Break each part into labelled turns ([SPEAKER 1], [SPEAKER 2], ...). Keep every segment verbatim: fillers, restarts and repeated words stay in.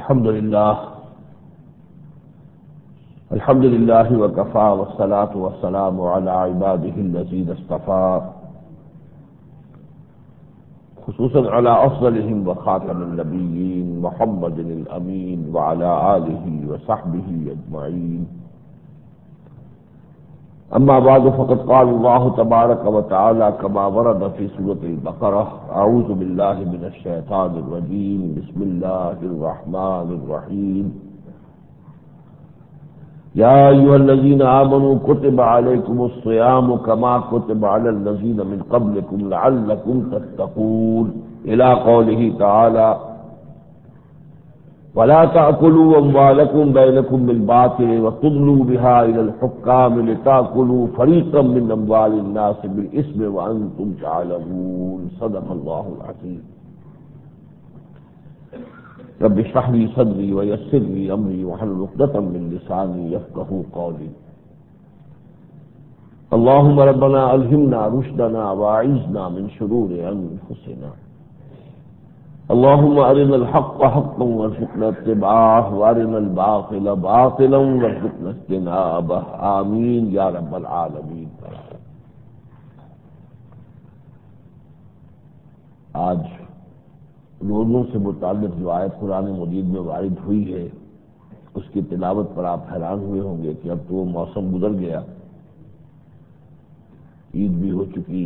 [SPEAKER 1] الحمد لله الحمد لله وكفى والصلاة والسلام على عباده الذين اصطفى خصوصا على أفضلهم وخاتم النبيين محمد الأمين وعلى آله وصحبه أجمعين. أما بعد فقد قال الله تبارك وتعالى كما ورد في سورة البقرة: أعوذ بالله من الشيطان الرجيم بسم الله الرحمن الرحيم. يا أيها الذين آمنوا كتب عليكم الصيام كما كتب على الذين من قبلكم لعلكم تتقون إلى قوله تعالى: ولا تأكلوا أموالكم بينكم بالباطل وتدلوا بها إلى الحكام لتأكلوا فريقا من أموال الناس بالإثم وأنتم تعلمون. صدق الله العظيم. رب اشرح لي صدري ويسر لي أمري واحلل عقدة من لساني يفقهوا قولي. اللهم ربنا ألهمنا رشدنا وأعذنا من شرور أنفسنا. اللهم أرنا الحق حقا وارزقنا اتباعه وأرنا الباطل باطلا وارزقنا اجتنابه. آمین یا رب العالمین. آج روزوں سے متعلق جو آیت قرآن مجید میں وارد ہوئی ہے اس کی تلاوت پر آپ حیران ہوئے ہوں گے کہ اب تو وہ موسم گزر گیا، عید بھی ہو چکی،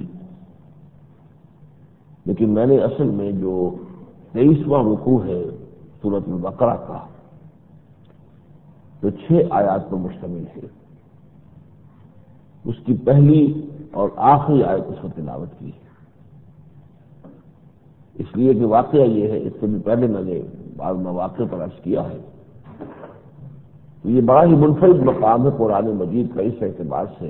[SPEAKER 1] لیکن میں نے اصل میں جو تیئیسواں رکوع ہے سورۃ البقرہ کا جو چھ آیات پر مشتمل ہے اس کی پہلی اور آخری آیت اس پر تلاوت کی ہے، اس لیے کہ واقعہ یہ ہے، اس سے بھی پہلے میں نے بعض مواقع پر عرض کیا ہے، تو یہ بڑا ہی منفرد مقام ہے قرآن مجید کا اس اعتبار سے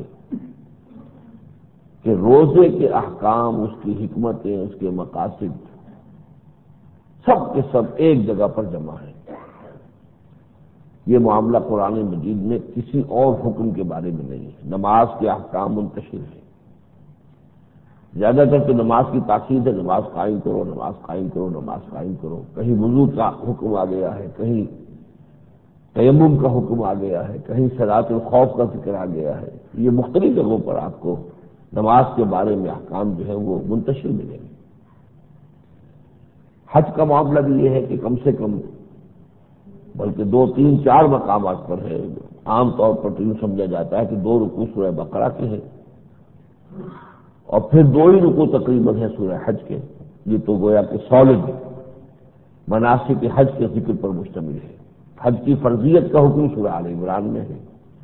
[SPEAKER 1] کہ روزے کے احکام، اس کی حکمتیں، اس کے مقاصد سب کے سب ایک جگہ پر جمع ہیں. یہ معاملہ قرآن مجید میں کسی اور حکم کے بارے میں نہیں ہے. نماز کے احکام منتشر ہیں، زیادہ تر تو نماز کی تاکید ہے، نماز قائم کرو، نماز قائم کرو، نماز قائم کرو. کہیں وضو کا حکم آ گیا ہے، کہیں تیمم کا حکم آ گیا ہے، کہیں صلاۃ الخوف کا ذکر آ گیا ہے. یہ مختلف جگہوں پر آپ کو نماز کے بارے میں احکام جو ہے وہ منتشر ملیں گے. حج کا معاملہ بھی یہ ہے کہ کم سے کم بلکہ دو تین چار مقامات پر ہے. عام طور پر تو یوں سمجھا جاتا ہے کہ دو رکوع سورہ بقرہ کے ہیں اور پھر دو ہی رکوع تقریباً ہے سورہ حج کے. یہ تو گویا کہ سالڈ مناسک حج کے ذکر پر مشتمل ہے. حج کی فرضیت کا حکم سورہ آل عمران میں ہے.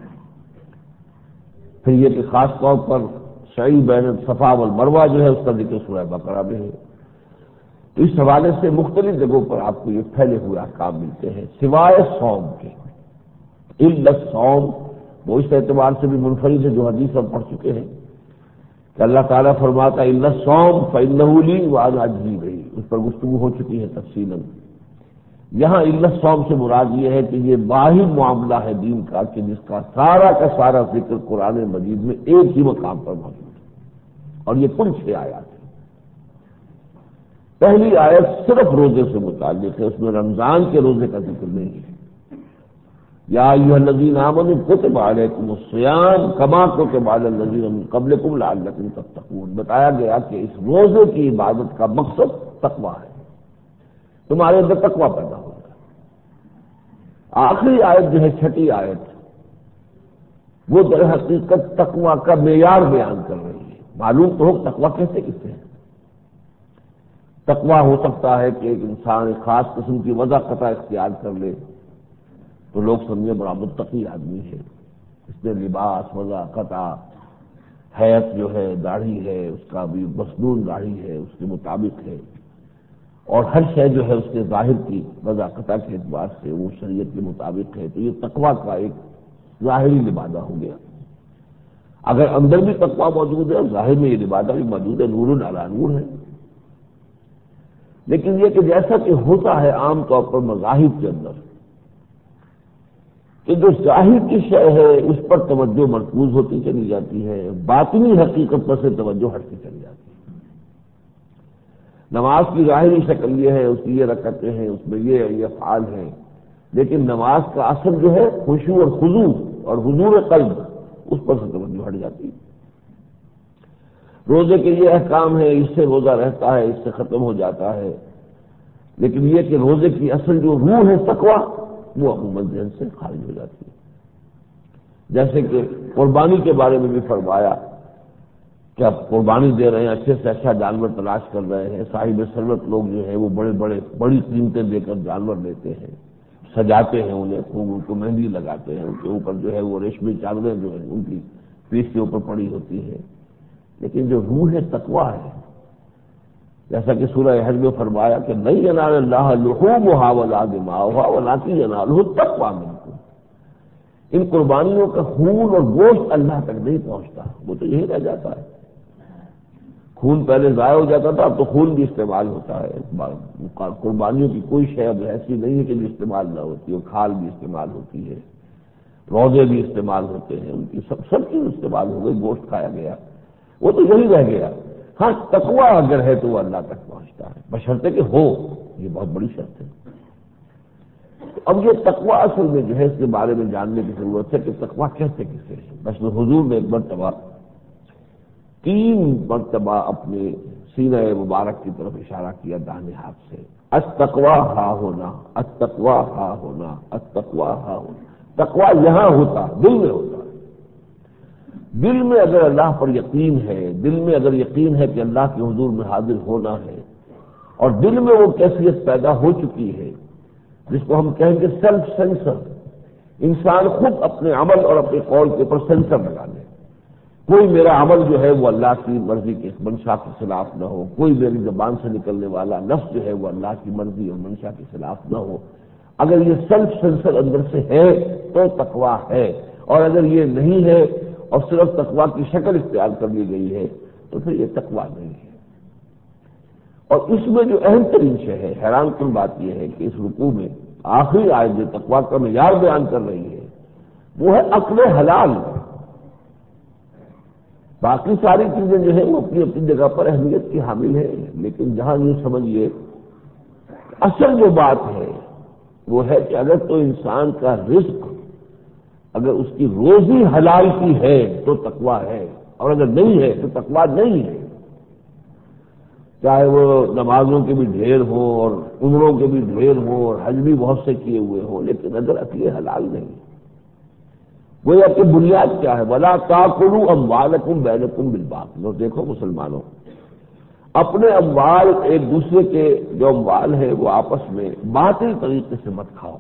[SPEAKER 1] پھر یہ کہ خاص طور پر سعی بین الصفا والمروہ جو ہے اس کا ذکر سورہ بقرہ میں ہے. تو اس حوالے سے مختلف جگہوں پر آپ کو یہ پھیلے ہوئے احکام ملتے ہیں سوائے صوم کے. الا الصوم وہ اس اعتبار سے بھی منفرد ہے جو حدیث ہم پڑھ چکے ہیں کہ اللہ تعالیٰ فرماتا ہے الا الصوم فإنه لي وأنا أجزي به. اس پر گفتگو ہو چکی ہے تفصیلاً. یہاں الا الصوم سے مراد یہ ہے کہ یہ واحد معاملہ ہے دین کا کہ جس کا سارا کا سارا ذکر قرآن مجید میں ایک ہی مقام پر موجود ہے، اور یہ کل چھ آیات ہیں. پہلی آیت صرف روزے سے متعلق ہے، اس میں رمضان کے روزے کا ذکر نہیں ہے. یا ایھا الذین آمنوا کتب علیکم الصیام کما کتب علی الذین من قبلکم لعلکم تتقون. بتایا گیا کہ اس روزے کی عبادت کا مقصد تقویٰ ہے، تمہارے اندر تقویٰ پیدا ہوگا. آخری آیت جو ہے چھٹی آیت وہ در حقیقت تقویٰ کا معیار بیان کر رہی ہے. معلوم تو ہو تقویٰ کیسے کسے ہے. تقویٰ ہو سکتا ہے کہ ایک انسان ایک خاص قسم کی وضع قطع اختیار کر لے تو لوگ سمجھے بڑا متقی آدمی ہے، اس نے لباس، وضع قطع، حیات جو ہے، داڑھی ہے، اس کا بھی مصنون داڑھی ہے، اس کے مطابق ہے، اور ہر شے جو ہے اس کے ظاہر کی وضع قطع کے اعتبار سے وہ شریعت کے مطابق ہے. تو یہ تقویٰ کا ایک ظاہری لبادہ ہو گیا. اگر اندر بھی تقویٰ موجود ہے اور ظاہر میں یہ لبادہ بھی موجود ہے، نور علی نور ہے. لیکن یہ کہ جیسا کہ ہوتا ہے عام طور پر مذاہب کے اندر کہ جو ظاہر کی شے ہے اس پر توجہ مرکوز ہوتی چلی جاتی ہے، باطنی حقیقت پر سے توجہ ہٹتی چلی جاتی ہے. نماز کی ظاہری شکل یہ ہے، اس کی یہ رکعتیں ہیں، اس میں یہ یہ افعال ہیں، لیکن نماز کا اصل جو ہے خشوع اور خضوع اور حضور قلب، اس پر سے توجہ ہٹ جاتی ہے۔ روزے کے یہ احکام ہے، اس سے روزہ رہتا ہے، اس سے ختم ہو جاتا ہے، لیکن یہ کہ روزے کی اصل جو روح ہے تقویٰ، وہ عموماً ذہن سے خارج ہو جاتی ہے۔ جیسے کہ قربانی کے بارے میں بھی فرمایا کہ آپ قربانی دے رہے ہیں، اچھے سے اچھا جانور تلاش کر رہے ہیں، صاحب ثروت لوگ جو ہے وہ بڑے بڑے بڑی قیمتیں دے کر جانور لیتے ہیں، سجاتے ہیں انہیں، خوب ان کو مہندی لگاتے ہیں، ان کے اوپر جو ہے وہ ریشمی چادریں جو ہے ان کی پیٹھ کے اوپر پڑی ہوتی ہے، لیکن جو روح تقویٰ ہے، جیسا کہ سورہ حج میں فرمایا کہ نہیں ینال اللہ لحومھا ولا دماؤھا ولکن ینالہ التقویٰ منکم، ان قربانیوں کا خون اور گوشت اللہ تک نہیں پہنچتا، وہ تو یہی رہ جاتا ہے۔ خون پہلے ضائع ہو جاتا تھا، اب تو خون بھی استعمال ہوتا ہے، قربانیوں کی کوئی شے اب ایسی نہیں ہے کہ جو استعمال نہ ہوتی ہو، کھال بھی استعمال ہوتی ہے، روزے بھی استعمال ہوتے ہیں، ان کی سب سب چیز استعمال ہو گئی، گوشت کھایا گیا، وہ تو یہی رہ گیا۔ ہاں تقویٰ اگر ہے تو وہ اللہ تک پہنچتا ہے، بشرطے کہ ہو، یہ بہت بڑی شرط ہے۔ اب یہ تقویٰ اصل میں جو ہے اس کے بارے میں جاننے کی ضرورت ہے کہ تقویٰ کہتے کسے ہیں۔ بس حضور نے ایک مرتبہ تین مرتبہ اپنے سینہ مبارک کی طرف اشارہ کیا داہنے ہاتھ سے، التقویٰ ہا ہونا، التقویٰ ہا ہونا، التقویٰ ہا ہونا۔ تقویٰ یہاں ہوتا، دل میں ہوتا ہے۔ دل میں اگر اللہ پر یقین ہے، دل میں اگر یقین ہے کہ اللہ کے حضور میں حاضر ہونا ہے، اور دل میں وہ کیفیت پیدا ہو چکی ہے جس کو ہم کہیں گے سیلف سینسر، انسان خود اپنے عمل اور اپنے قول کے اوپر سینسر لگا لے، کوئی میرا عمل جو ہے وہ اللہ کی مرضی کے منشا کے خلاف نہ ہو، کوئی میری زبان سے نکلنے والا لفظ جو ہے وہ اللہ کی مرضی اور منشا کے خلاف نہ ہو۔ اگر یہ سیلف سینسر اندر سے ہے تو تقویٰ ہے، اور اگر یہ نہیں ہے اور صرف تقویٰ کی شکل اختیار کر لی گئی ہے تو پھر یہ تقویٰ نہیں ہے۔ اور اس میں جو اہم ترین شے ہے، حیران کن بات یہ ہے کہ اس رکوع میں آخری آیت جو تقویٰ کا معیار بیان کر رہی ہے وہ ہے عقل حلال۔ باقی ساری چیزیں جو ہیں وہ اپنی اپنی جگہ پر اہمیت کی حامل ہے، لیکن جہاں یہ سمجھیے اصل جو بات ہے وہ ہے کہ اگر تو انسان کا رزق، اگر اس کی روزی حلال کی ہے تو تقویٰ ہے، اور اگر نہیں ہے تو تقویٰ نہیں ہے۔ چاہے وہ نمازوں کے بھی ڈھیر ہوں اور عمروں کے بھی ڈھیر ہوں اور حج بھی بہت سے کیے ہوئے ہوں، لیکن اگر عقل حلال نہیں، گویا کہ بنیاد کیا ہے، وَلَا تَأْكُلُوا أَمْوَالَكُمْ بَيْنَكُمْ بِالْبَاطِلِ۔ اور دیکھو مسلمانوں، اپنے اموال ایک دوسرے کے جو اموال ہے وہ آپس میں باطل طریقے سے مت کھاؤ۔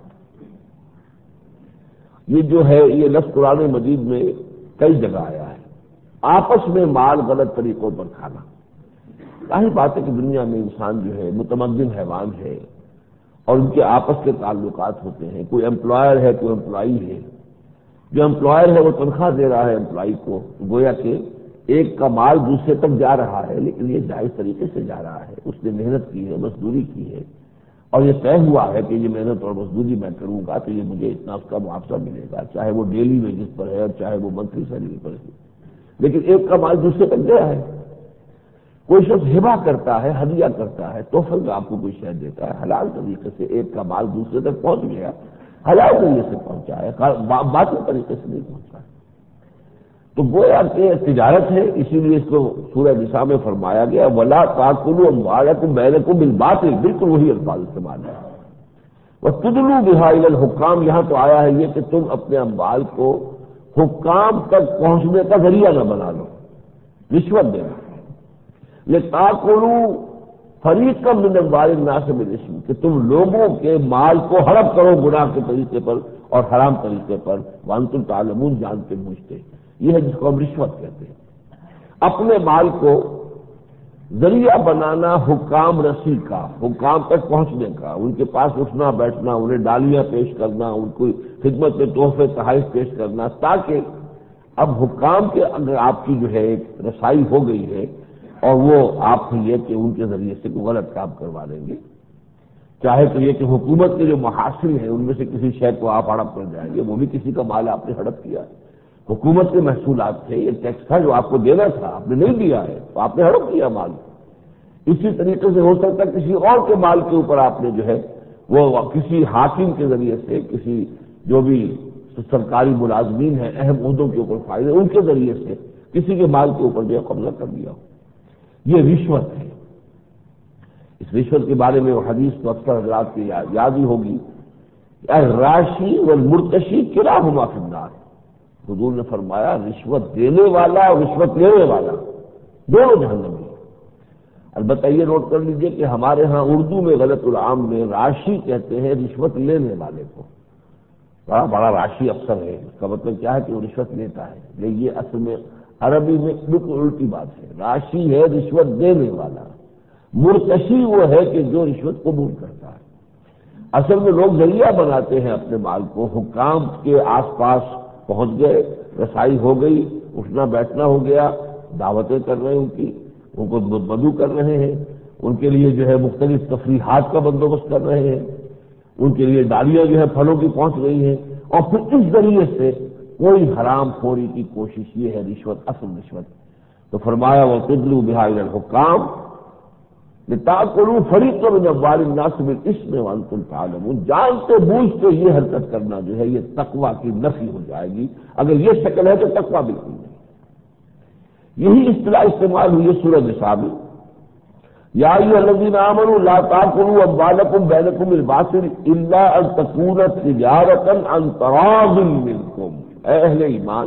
[SPEAKER 1] یہ جو ہے یہ لفظ قرآن مجید میں کئی جگہ آیا ہے، آپس میں مال غلط طریقوں پر کھانا۔ ظاہر بات ہے کہ دنیا میں انسان جو ہے متمدن حیوان ہے اور ان کے آپس کے تعلقات ہوتے ہیں، کوئی امپلائر ہے کوئی امپلائی ہے، جو امپلائر ہے وہ تنخواہ دے رہا ہے امپلائی کو، گویا کہ ایک کا مال دوسرے تک جا رہا ہے، لیکن یہ جائز طریقے سے جا رہا ہے، اس نے محنت کی ہے، مزدوری کی ہے، اور یہ طے ہوا ہے کہ یہ محنت اور مزدوری میں کروں گا تو یہ مجھے اتنا اس کا معاوضہ ملے گا، چاہے وہ ڈیلی ویجز پر ہے اور چاہے وہ منتھلی سیلری پر ہے، لیکن ایک کا مال دوسرے تک گیا ہے۔ کوئی شخص ہبہ کرتا ہے، ہدیہ کرتا ہے، تحفے میں آپ کو کوئی شے دیتا ہے، حلال طریقے سے ایک کا مال دوسرے تک پہنچ گیا، حلال طریقے سے پہنچا ہے، باطل طریقے سے نہیں پہنچا ہے، تو گویا کہ تجارت ہے۔ اسی لیے اس کو سورہ نساء میں فرمایا گیا وَلَا تَأْكُلُوا أَمْوَالَكُمْ بَيْنَكُمْ بِالْبَاطِلِ، بالکل وہی الفاظ استعمال ہے۔ وَتُدْلُوا بِهَا إِلَى الْحُكَّامِ، یہاں تو آیا ہے یہ کہ تم اپنے اموال کو حکام تک پہنچنے کا ذریعہ نہ بنا لو، رشوت دینا۔ لِتَأْكُلُوا فَرِيقًا مِّنْ أَمْوَالِ النَّاسِ بِالْإِثْمِ، کہ تم لوگوں کے مال کو ہڑپ کرو گناہ کے طریقے پر اور حرام طریقے پر، وَأَنْتُمْ تَعْلَمُونَ، جانتے بوجھتے۔ یہ ہے جس کو ہم رشوت کہتے ہیں، اپنے مال کو ذریعہ بنانا حکام رسی کا، حکام تک پہنچنے کا، ان کے پاس اٹھنا بیٹھنا، انہیں ڈالیاں پیش کرنا، ان کو خدمت میں تحفے تحائف پیش کرنا، تاکہ اب حکام کے اگر آپ کی جو ہے ایک رسائی ہو گئی ہے اور وہ آپ یہ کہ ان کے ذریعے سے کوئی غلط کام کروا دیں گے، چاہے تو یہ کہ حکومت کے جو محاصل ہیں ان میں سے کسی شے کو آپ ہڑپ کر جائیں گے، وہ بھی کسی کا مال آپ نے ہڑپ کیا، حکومت کے محصولات تھے، یہ ٹیکس تھا جو آپ کو دینا تھا، آپ نے نہیں دیا ہے تو آپ نے ہڑپ کیا مال۔ اسی طریقے سے ہو سکتا ہے کسی اور کے مال کے اوپر آپ نے جو ہے وہ کسی حاکم کے ذریعے سے، کسی جو بھی سرکاری ملازمین ہیں اہم عہدوں کے اوپر فائدے، ان کے ذریعے سے کسی کے مال کے اوپر جو ہے قبضہ کر لیا ہو، یہ رشوت ہے۔ اس رشوت کے بارے میں وہ حدیث تو اکثر حضرات کی یاد ہی ہوگی، الراشی والمرتشی کلاہما فی النار۔ حضور نے فرمایا رشوت دینے والا اور رشوت لینے والا دونوں جہنم میں۔ البتہ یہ نوٹ کر لیجئے کہ ہمارے ہاں اردو میں غلط العام میں راشی کہتے ہیں رشوت لینے والے کو، بڑا بڑا راشی افسر ہے، اس کا مطلب کیا ہے کہ وہ رشوت لیتا ہے، لیکن یہ اصل میں عربی میں بالکل الٹی بات ہے۔ راشی ہے رشوت دینے والا، مرتشی وہ ہے کہ جو رشوت قبول کرتا ہے۔ اصل میں لوگ ذریعہ بناتے ہیں اپنے مال کو، حکام کے آس پاس پہنچ گئے، رسائی ہو گئی، اٹھنا بیٹھنا ہو گیا، دعوتیں کر رہے ہیں، ان کی ان کو مدعو کر رہے ہیں، ان کے لیے جو ہے مختلف تفریحات کا بندوبست کر رہے ہیں، ان کے لیے ڈالیاں جو ہے پھلوں کی پہنچ رہی ہیں، اور پھر اس ذریعے سے کوئی حرام خوری کی کوشش، یہ ہے رشوت، اصل رشوت۔ تو فرمایا وَتُدْلُوا بِهَا إِلَى الْحُكَّامِ لِتَأْكُلُوا فَرِيقًا مِنْ أَمْوَالِ النَّاسِ بِالْإِثْمِ وَأَنْتُمْ تَعْلَمُونَ۔ جانتے بوجھتے یہ حرکت کرنا جو ہے یہ تقویٰ کی نفی ہو جائے گی، اگر یہ شکل ہے تو تقویٰ بالکل نہیں۔ یہی اصطلاح استعمال ہوئی ہے سورہ نساء میں، یا ایھا الذین آمنوا لا تأکلوا اموالکم بینکم بالباطل الا ان تکون تجارۃ عن تراض منکم۔ اے اہل ایمان،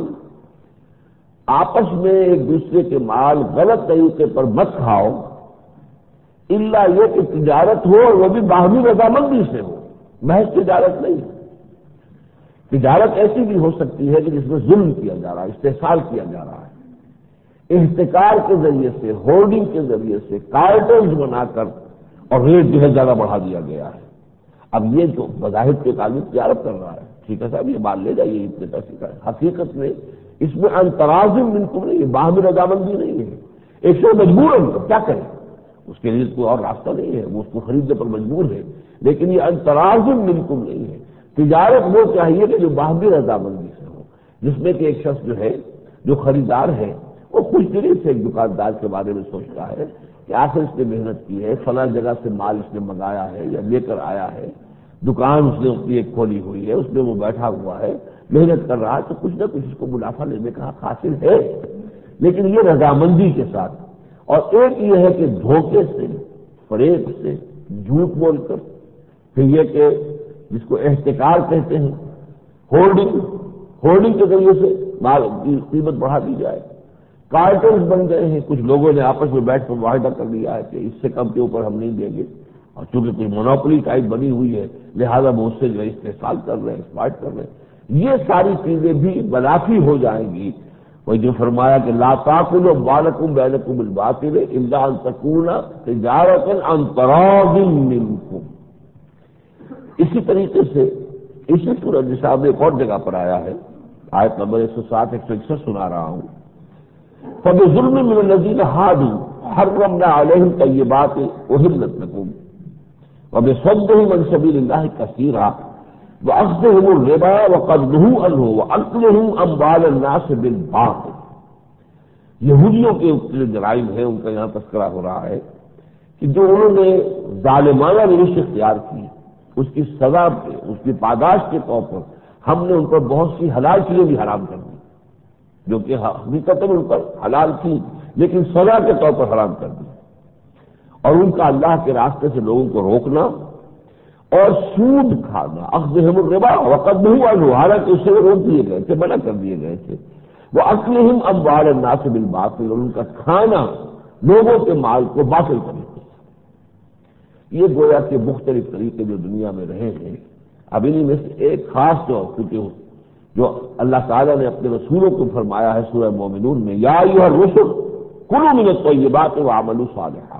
[SPEAKER 1] آپس میں ایک دوسرے کے مال غلط طریقے پر مت کھاؤ، الا یہ کہ تجارت ہو اور وہ بھی باہمی رضامندی سے ہو، محض تجارت نہیں۔ تجارت ایسی بھی ہو سکتی ہے کہ جس میں ظلم کیا جا رہا ہے، استحصال کیا جا رہا ہے، احتکار کے ذریعے سے، ہولڈنگ کے ذریعے سے کارٹلز بنا کر اور ریٹ جو ہے زیادہ بڑھا دیا گیا ہے۔ اب یہ جو بظاہر کے تعلق تجارت کر رہا ہے، ٹھیک ہے صاحب یہ مال لے جائیے اتنے پیسے کا، حقیقت میں اس میں انترازم منکم نہیں ہے، باہمی رضامندی نہیں ہے، ایک شخص مجبور ہے، کیا کرے، اس کے لیے کوئی اور راستہ نہیں ہے، وہ اس کو خریدنے پر مجبور ہے، لیکن یہ انترازم منکم نہیں ہے۔ تجارت وہ چاہیے کہ جو باہمی رضامندی سے ہو، جس میں کہ ایک شخص جو ہے جو خریدار ہے وہ خوش دلی سے ایک دکاندار کے بارے میں سوچتا ہے کہ آخر اس نے محنت کی ہے، فلاں جگہ سے مال اس نے منگایا ہے یا لے کر آیا ہے، دکان اس نے اپنی ایک کھولی ہوئی ہے، اس میں وہ بیٹھا ہوا ہے، محنت کر رہا ہے، تو کچھ نہ کچھ اس کو منافع لینے کا حق حاصل ہے، لیکن یہ رضامندی کے ساتھ۔ اور ایک یہ ہے کہ دھوکے سے، فریب سے، جھوٹ بول کر، پھر یہ کہ جس کو احتکار کہتے ہیں، ہولڈنگ ہولڈنگ کے ذریعے سے مال کی قیمت بڑھا دی جائے، کارٹلز بن گئے ہیں، کچھ لوگوں نے آپس میں بیٹھ کر معاہدہ کر لیا ہے کہ اس سے کم کے اوپر ہم نہیں دیں گے، اور چونکہ کوئی مونوپولی ٹائپ بنی ہوئی ہے لہذا وہ اس سے جو ہے استحصال کر رہے ہیں، اسپائٹ کر رہے ہیں، یہ ساری چیزیں بھی منافی ہو جائیں گی۔ وہ جو فرمایا کہ لا تاکلوا اموالکم بینکم بالباطل الا ان تکون تجارۃ عن تراض منکم۔ اسی طریقے سے اسی سورہ نساء میں ایک اور جگہ پر آیا ہے، آیت نمبر ایک سو سات ایک سو اکسٹھ سنا رہا ہوں، فَبِظُلْمٍ مِّنَ الَّذِينَ هَادُوا حَرَّمْنَا عَلَيْهِمْ طَيِّبَاتٍ أُحِلَّتْ لَكُمْ وَبِصَدِّهِمْ عَن سَبِيلِ اللَّهِ كَثِيرًا وَأَخْذِهِمُ الرِّبَا وَقَدْ نُهُوا عَنْهُ وَأَكْلِهِمْ أَمْوَالَ النَّاسِ بِالْبَاطِلِ۔ یہودیوں کے جو جرائم ہیں ان کا یہاں تذکرہ ہو رہا ہے کہ جو انہوں نے ظالمانہ روش اختیار کی، اس کی سزا پہ، اس کی پاداش کے طور پر ہم نے ان پر بہت سی حلال چیزیں بھی حرام کر دی، جو کہ حقیقت ان پر حلال تھی لیکن سزا کے طور پر حرام کر دی، اور ان کا اللہ کے راستے سے لوگوں کو روکنا اور سود کھانا، اخذہم الربا وقد نہوا عنہ، حالانکہ اس سے وہ روک دیے گئے تھے، منع کر دیے گئے تھے، وہ اکلہم اموال الناس بالباطل، اور ان کا کھانا لوگوں کے مال کو باطل طریقے سے۔ یہ گویا کہ مختلف طریقے جو دنیا میں رہے ہیں، اب انہی میں سے ایک خاص طور کیونکہ جو اللہ تعالیٰ نے اپنے رسولوں کو فرمایا ہے سورہ مومنون میں، یا ایھا الرسل کلوا من الطیبات واعملوا صالحا،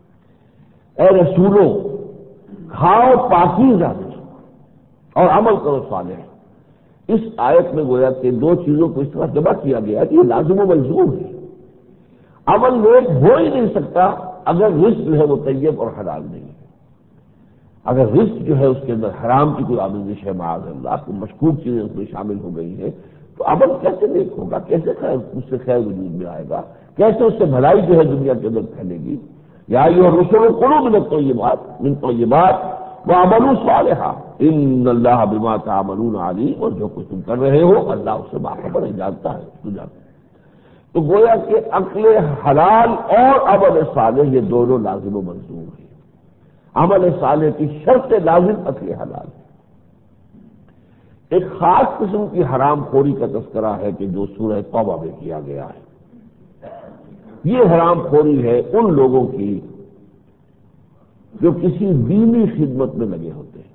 [SPEAKER 1] اے رسولوں کھاؤ پاکیزہ اور عمل کرو صالح۔ اس آیت میں گویا کہ دو چیزوں کو اس طرح جمع کیا گیا کہ یہ لازم و ملزوم ہے، عمل نیک ہو ہی نہیں سکتا اگر رزق جو ہے وہ طیب اور حلال نہیں ہے، اگر رزق جو ہے اس کے اندر حرام کی کوئی آمیزش ہے، معاذ اللہ کوئی مشکوک چیزیں اس میں شامل ہو گئی ہیں، تو عمل کیسے نیک ہوگا، کیسے خیر اس سے خیر وجود میں آئے گا، کیسے اس سے بھلائی جو ہے دنیا کے اندر پھیلے گی۔ یا ایھا الرسل کلوا من الطیبات من طیبات وَعَمَلُوا صَالِحًا إِنَّ اللَّهَ بِمَا تَعْمَلُونَ عَلِيمٌ، اور جو کچھ تم کر رہے ہو اللہ اس سے باخبر ہے، جانتا ہے، تو جانتا ہے۔ تو گویا کہ عقل حلال اور عمل صالح یہ دونوں لازم و منظور ہیں۔ عمل صالح کی شرط لازم عقل حلال ہے۔ ایک خاص قسم کی حرام خوری کا تذکرہ ہے کہ جو سورہ توبہ میں کیا گیا ہے۔ یہ حرام خوری ہے ان لوگوں کی جو کسی دینی خدمت میں لگے ہوتے ہیں،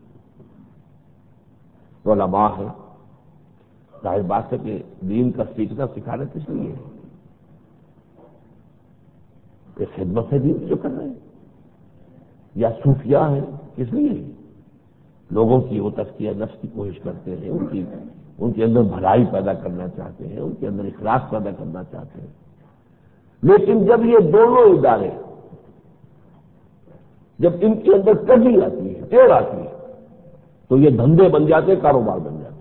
[SPEAKER 1] علماء ہے، ظاہر بات ہے کہ دین کا سیکھنا سکھانا کس لیے ہے؟ کہ خدمت سے دین جو کر رہے ہیں، یا صوفیاء ہے، کس لیے؟ لوگوں کی وہ تزکیہ نفس کی کوشش کرتے ہیں، ان کی ان کے اندر بھلائی پیدا کرنا چاہتے ہیں، ان کے اندر اخلاص پیدا کرنا چاہتے ہیں۔ لیکن جب یہ دونوں ادارے، جب ان کے اندر کمی آتی ہے، ٹیڑھ آتی ہے، تو یہ دھندے بن جاتے، کاروبار بن جاتے۔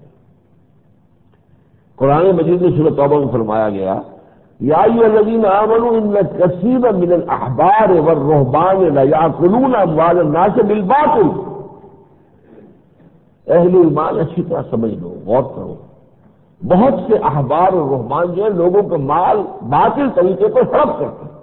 [SPEAKER 1] قرآن مجید میں سورۃ توبہ میں فرمایا گیا، یا ایھا الذین آمنوا ان کثیرا من الاحبار والرہبان لیأکلون اموال الناس بالباطل۔ اہل ایمان اچھی طرح سمجھ لو، غور کرو، بہت سے احبار اور رہبان جو ہیں لوگوں کا مال باطل طریقے پر ہڑپ کرتے ہیں۔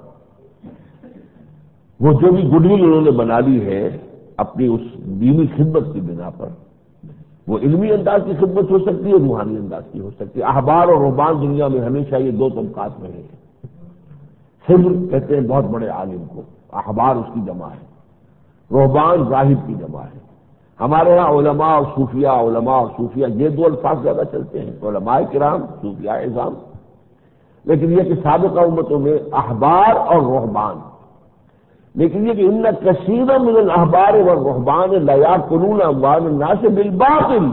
[SPEAKER 1] وہ جو بھی گڈ ول انہوں نے بنا لی ہے اپنی اس دینی خدمت کی بنا پر، وہ علمی انداز کی خدمت ہو سکتی ہے، روحانی انداز کی ہو سکتی ہے۔ احبار اور رہبان دنیا میں ہمیشہ یہ دو طبقات میں ہیں۔ خضر کہتے ہیں بہت بڑے عالم کو، احبار اس کی جمع ہے، رہبان راہب کی جمع ہے۔ ہمارے ہاں علماء اور صوفیاء، علماء اور صوفیاء یہ دو الفاظ زیادہ چلتے ہیں، علماء کرام، صوفیاء اعظام۔ لیکن یہ کہ سابقہ امتوں میں احبار اور رہبان، لیکن یہ کہ ان کثیرا من الاحبار والرہبان لیأکلون اموال الناس بالباطل،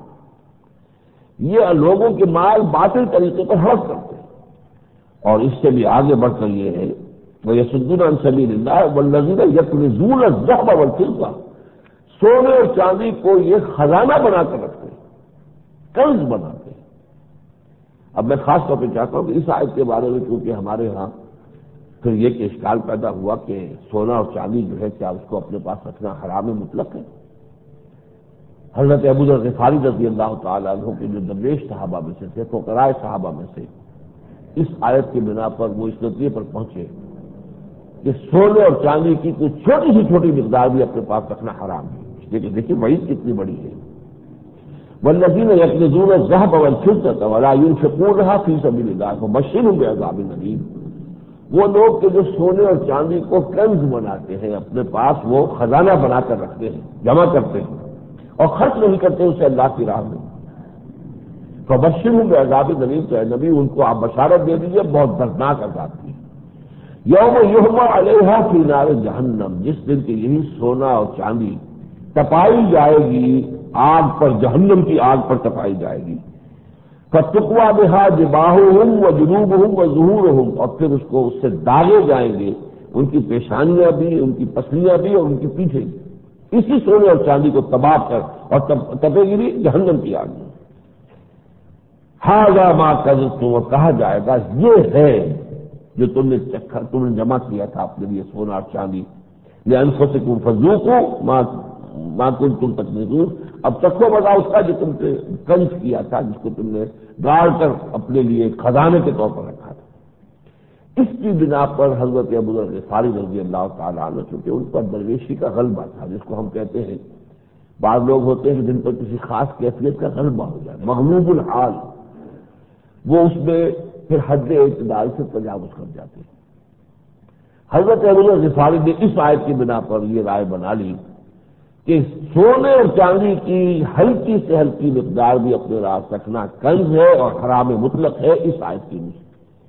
[SPEAKER 1] یہ لوگوں کے مال باطل طریقے پر ہڑپ کرتے ہیں۔ اور اس سے بھی آگے بڑھ کر یہ ہے وَيَصُدُّونَ عَن سَبِيلِ اللَّهِ وَالَّذِينَ يَكْنِزُونَ الذَّهَبَ وَالْفِضَّةَ، سونے اور چاندی کو یہ خزانہ بنا کر رکھتے ہیں، کنز بناتے ہیں۔ اب میں خاص طور پہ چاہتا ہوں کہ اس آیت کے بارے میں، کیونکہ ہمارے ہاں پھر یہ کہ اشکال پیدا ہوا کہ سونا اور چاندی جو ہے کیا اس کو اپنے پاس رکھنا حرام مطلق ہے؟ حضرت ابو ذر غفاری رضی اللہ تعالیٰ عنہ کے جو درویش صحابہ میں سے تھے، فقراء صحابہ میں سے، اس آیت کی بنا پر وہ اس نتیجے پر پہنچے کہ سونے اور چاندی کی کوئی چھوٹی سی چھوٹی مقدار بھی اپنے پاس رکھنا حرام ہے۔ لیکن دیکھیے وعید کتنی بڑی ہے، والذین یکنزون الذھب والفضة ولا ينفقونها فی سبیل اللہ فبشرھم بعذاب الیم۔ وہ لوگ کہ جو سونے اور چاندی کو کنز بناتے ہیں، اپنے پاس وہ خزانہ بنا کر رکھتے ہیں، جمع کرتے ہیں اور خرچ نہیں کرتے اسے اللہ کی راہ میں، فبشرھم بعذاب الیم، تو اے نبی ان کو آپ بشارت دے دیجیے بہت دردناک عذاب کی۔ یوم یحمى علیہا فی نار جہنم، جس دن کہ یہی سونا اور چاندی تپائی جائے گی آگ پر، جہنم کی آگ پر تپائی جائے گی۔ فَتُقْوَى بِهَا جِبَاهُهُمْ وَجُنُوبُهُمْ وَظُهُورُهُمْ، اور پھر اس کو اس سے داغے جائیں گے، ان کی پیشانیاں بھی، ان کی پسلیاں بھی اور ان کی پیٹھیں بھی، اسی سونے اور چاندی کو تباہ کر اور تپے گی جہنم کی آگ میں۔ هَذَا مَا كَنزْتُمْ، اور کہا جائے گا یہ ہے جو تم نے چکھا، تم نے جمع کیا تھا اپنے لیے سونا اور چاندی، لِأَنفُسِكُمْ فَذُوقُوا مَا مَا كُنتُمْ تَكْنِزُونَ، اب تکو مزہ اس کا جو تم نے کنز کیا تھا، جس کو تم نے گاڑ کر اپنے لیے خزانے کے طور پر رکھا تھا۔ اس کی بنا پر حضرت ابو ذر غفاری رضی اللہ تعالیٰ عنہ، چونکہ ان پر درویشی کا غلبہ تھا، جس کو ہم کہتے ہیں، بعض لوگ ہوتے ہیں کہ جن پر کسی خاص کیفیت کا غلبہ ہو جائے، مغلوب الحال، وہ اس میں پھر حد اعتدال سے تجاوز کر جاتے ہیں۔ حضرت ابو ذر غفاری نے اس آیت کی بنا پر یہ رائے بنا لی کہ سونے اور چاندی کی ہلکی سے ہلکی مقدار بھی اپنے راز رکھنا کنز ہے اور حرام مطلق ہے اس آیت کی مجھ۔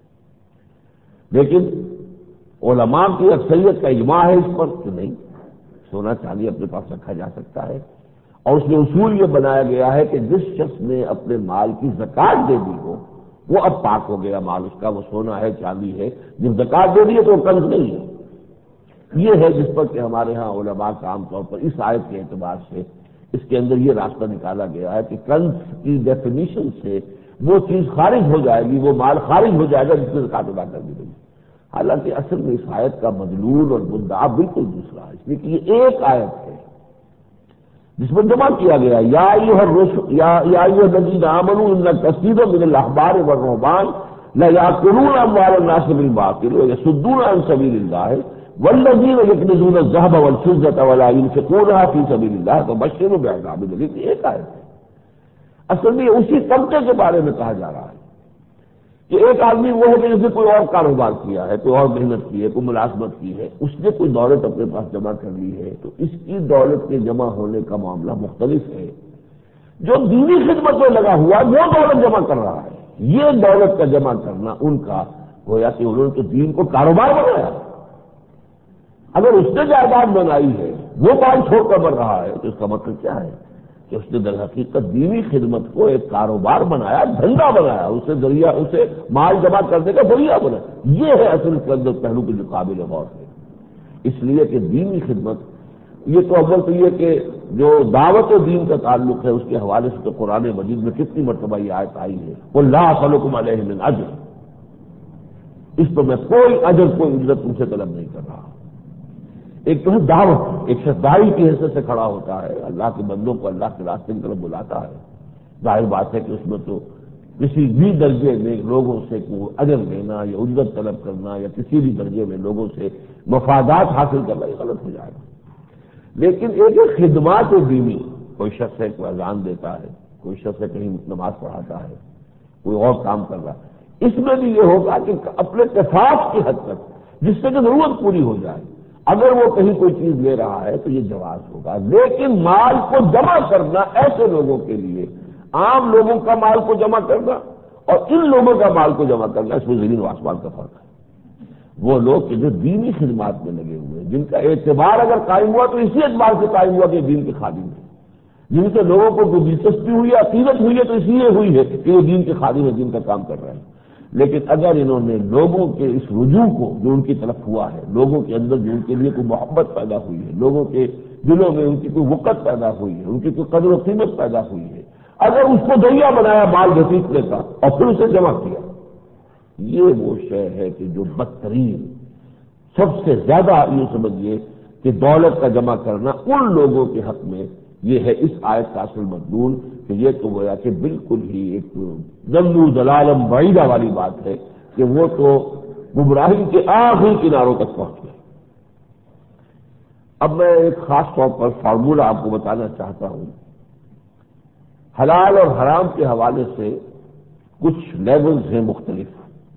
[SPEAKER 1] لیکن علماء کی اکثریت کا اجماع ہے اس پر کہ نہیں، سونا چاندی اپنے پاس رکھا جا سکتا ہے، اور اس میں اصول یہ بنایا گیا ہے کہ جس شخص نے اپنے مال کی زکات دے دی ہو وہ اب پاک ہو گیا مال اس کا، وہ سونا ہے چاندی ہے، جب زکات دے دی ہے تو وہ کنز نہیں ہے۔ یہ ہے جس پر کہ ہمارے ہاں علماء کا عام طور پر اس آیت کے اعتبار سے اس کے اندر یہ راستہ نکالا گیا ہے کہ کنز کی ڈیفینیشن سے وہ چیز خارج ہو جائے گی، وہ مال خارج ہو جائے گا جس میں زکات ادا کر دی گئی۔ حالانکہ اصل میں اس آیت کا مدلول اور مدعا بالکل دوسرا ہے، اس لیے کہ یہ ایک آیت ہے جس میں جمع کیا گیا یا ایھا الرسل یا یا ایھا الذین آمنوا ان کثیرا من الاحبار والرهبان لیأکلون اموال الناس بالباطل ویصدون عن سبیل اللہ والذین یکنزون الذهب والفضة ولا ينفقونها فی سبیل اللہ فبشرهم بعذاب الیم. ایک آیت ہے. اصل میں اسی طبقے کے بارے میں کہا جا رہا ہے کہ ایک آدمی وہ ہے کہ جس نے کوئی اور کاروبار کیا ہے، کوئی اور محنت کی ہے، کوئی ملازمت کی ہے، اس نے کوئی دولت اپنے پاس جمع کر لی ہے، تو اس کی دولت کے جمع ہونے کا معاملہ مختلف ہے. جو دینی خدمت میں لگا ہوا وہ دولت جمع کر رہا ہے، یہ دولت کا جمع کرنا ان کا گویا کہ انہوں نے تو دین کو کاروبار بنایا. اگر اس نے جائیداد بنائی ہے وہ مال چھوڑ کر بڑھ رہا ہے تو اس کا مطلب کیا ہے کہ اس نے در حقیقت دینی خدمت کو ایک کاروبار بنایا، دھندا بنایا، اسے ذریعہ اسے مال جمع کرنے کا ذریعہ بنا. یہ ہے اصل کے اندر پہلو کے قابل غور ہے. اس لیے کہ دینی خدمت یہ تو اول تو یہ کہ جو دعوت و دین کا تعلق ہے اس کے حوالے سے تو قرآن مجید میں کتنی مرتبہ یہ آیت آئی ہے قل لا اسألکم علیہ من اجر، اس پر میں کوئی اجر کوئی اجرت تم سے طلب نہیں کر رہا. ایک تو ہے دعوت، ایک شخص داعی کی حیثیت سے کھڑا ہوتا ہے، اللہ کے بندوں کو اللہ کے راستے کی طرف بلاتا ہے. ظاہر بات ہے کہ اس میں تو کسی بھی درجے میں لوگوں سے کوئی اجر لینا یا اجرت طلب کرنا یا کسی بھی درجے میں لوگوں سے مفادات حاصل کرنا یہ غلط ہو جائے گا. لیکن ایک ایک خدمات دینی، کوئی شخص ہے کوئی اذان دیتا ہے، کوئی شخص ہے کہیں نماز پڑھاتا ہے، کوئی اور کام کر رہا ہے، اس میں بھی یہ ہوگا کہ اپنے کفاف کی حد تک جس سے کہ ضرورت پوری ہو جائے اگر وہ کہیں کوئی چیز لے رہا ہے تو یہ جواز ہوگا. لیکن مال کو جمع کرنا ایسے لوگوں کے لیے، عام لوگوں کا مال کو جمع کرنا اور ان لوگوں کا مال کو جمع کرنا، اس میں زمین و آسمان کا فرق ہے. وہ لوگ کہ جو دینی خدمات میں لگے ہوئے ہیں، جن کا اعتبار اگر قائم ہوا تو اسی اعتبار سے قائم ہوا کہ دین کے خادم ہیں، جن سے لوگوں کو جو دلچسپی ہوئی ہے، عقیدت ہوئی ہے تو اس لیے ہوئی ہے کہ وہ دین کے خادم ہیں، دین کا کام کر رہے ہیں. لیکن اگر انہوں نے لوگوں کے اس رجوع کو جو ان کی طرف ہوا ہے، لوگوں کے اندر جو ان کے لیے کوئی محبت پیدا ہوئی ہے، لوگوں کے دلوں میں ان کی کوئی وقت پیدا ہوئی ہے، ان کی کوئی قدر و قیمت پیدا ہوئی ہے، اگر اس کو ذریعہ بنایا مال گھسیٹنے کا اور پھر اسے جمع کیا، یہ وہ شے ہے کہ جو بدترین، سب سے زیادہ یہ سمجھیے کہ دولت کا جمع کرنا ان لوگوں کے حق میں یہ ہے اس آیت کا اصل مضمون کہ یہ تو گویا کہ بالکل ہی ایک ضلوا ضلالا بعیدا والی بات ہے کہ وہ تو گمراہی کے آخری کناروں تک پہنچ گئے. اب میں ایک خاص طور پر فارمولہ آپ کو بتانا چاہتا ہوں. حلال اور حرام کے حوالے سے کچھ لیولز ہیں مختلف.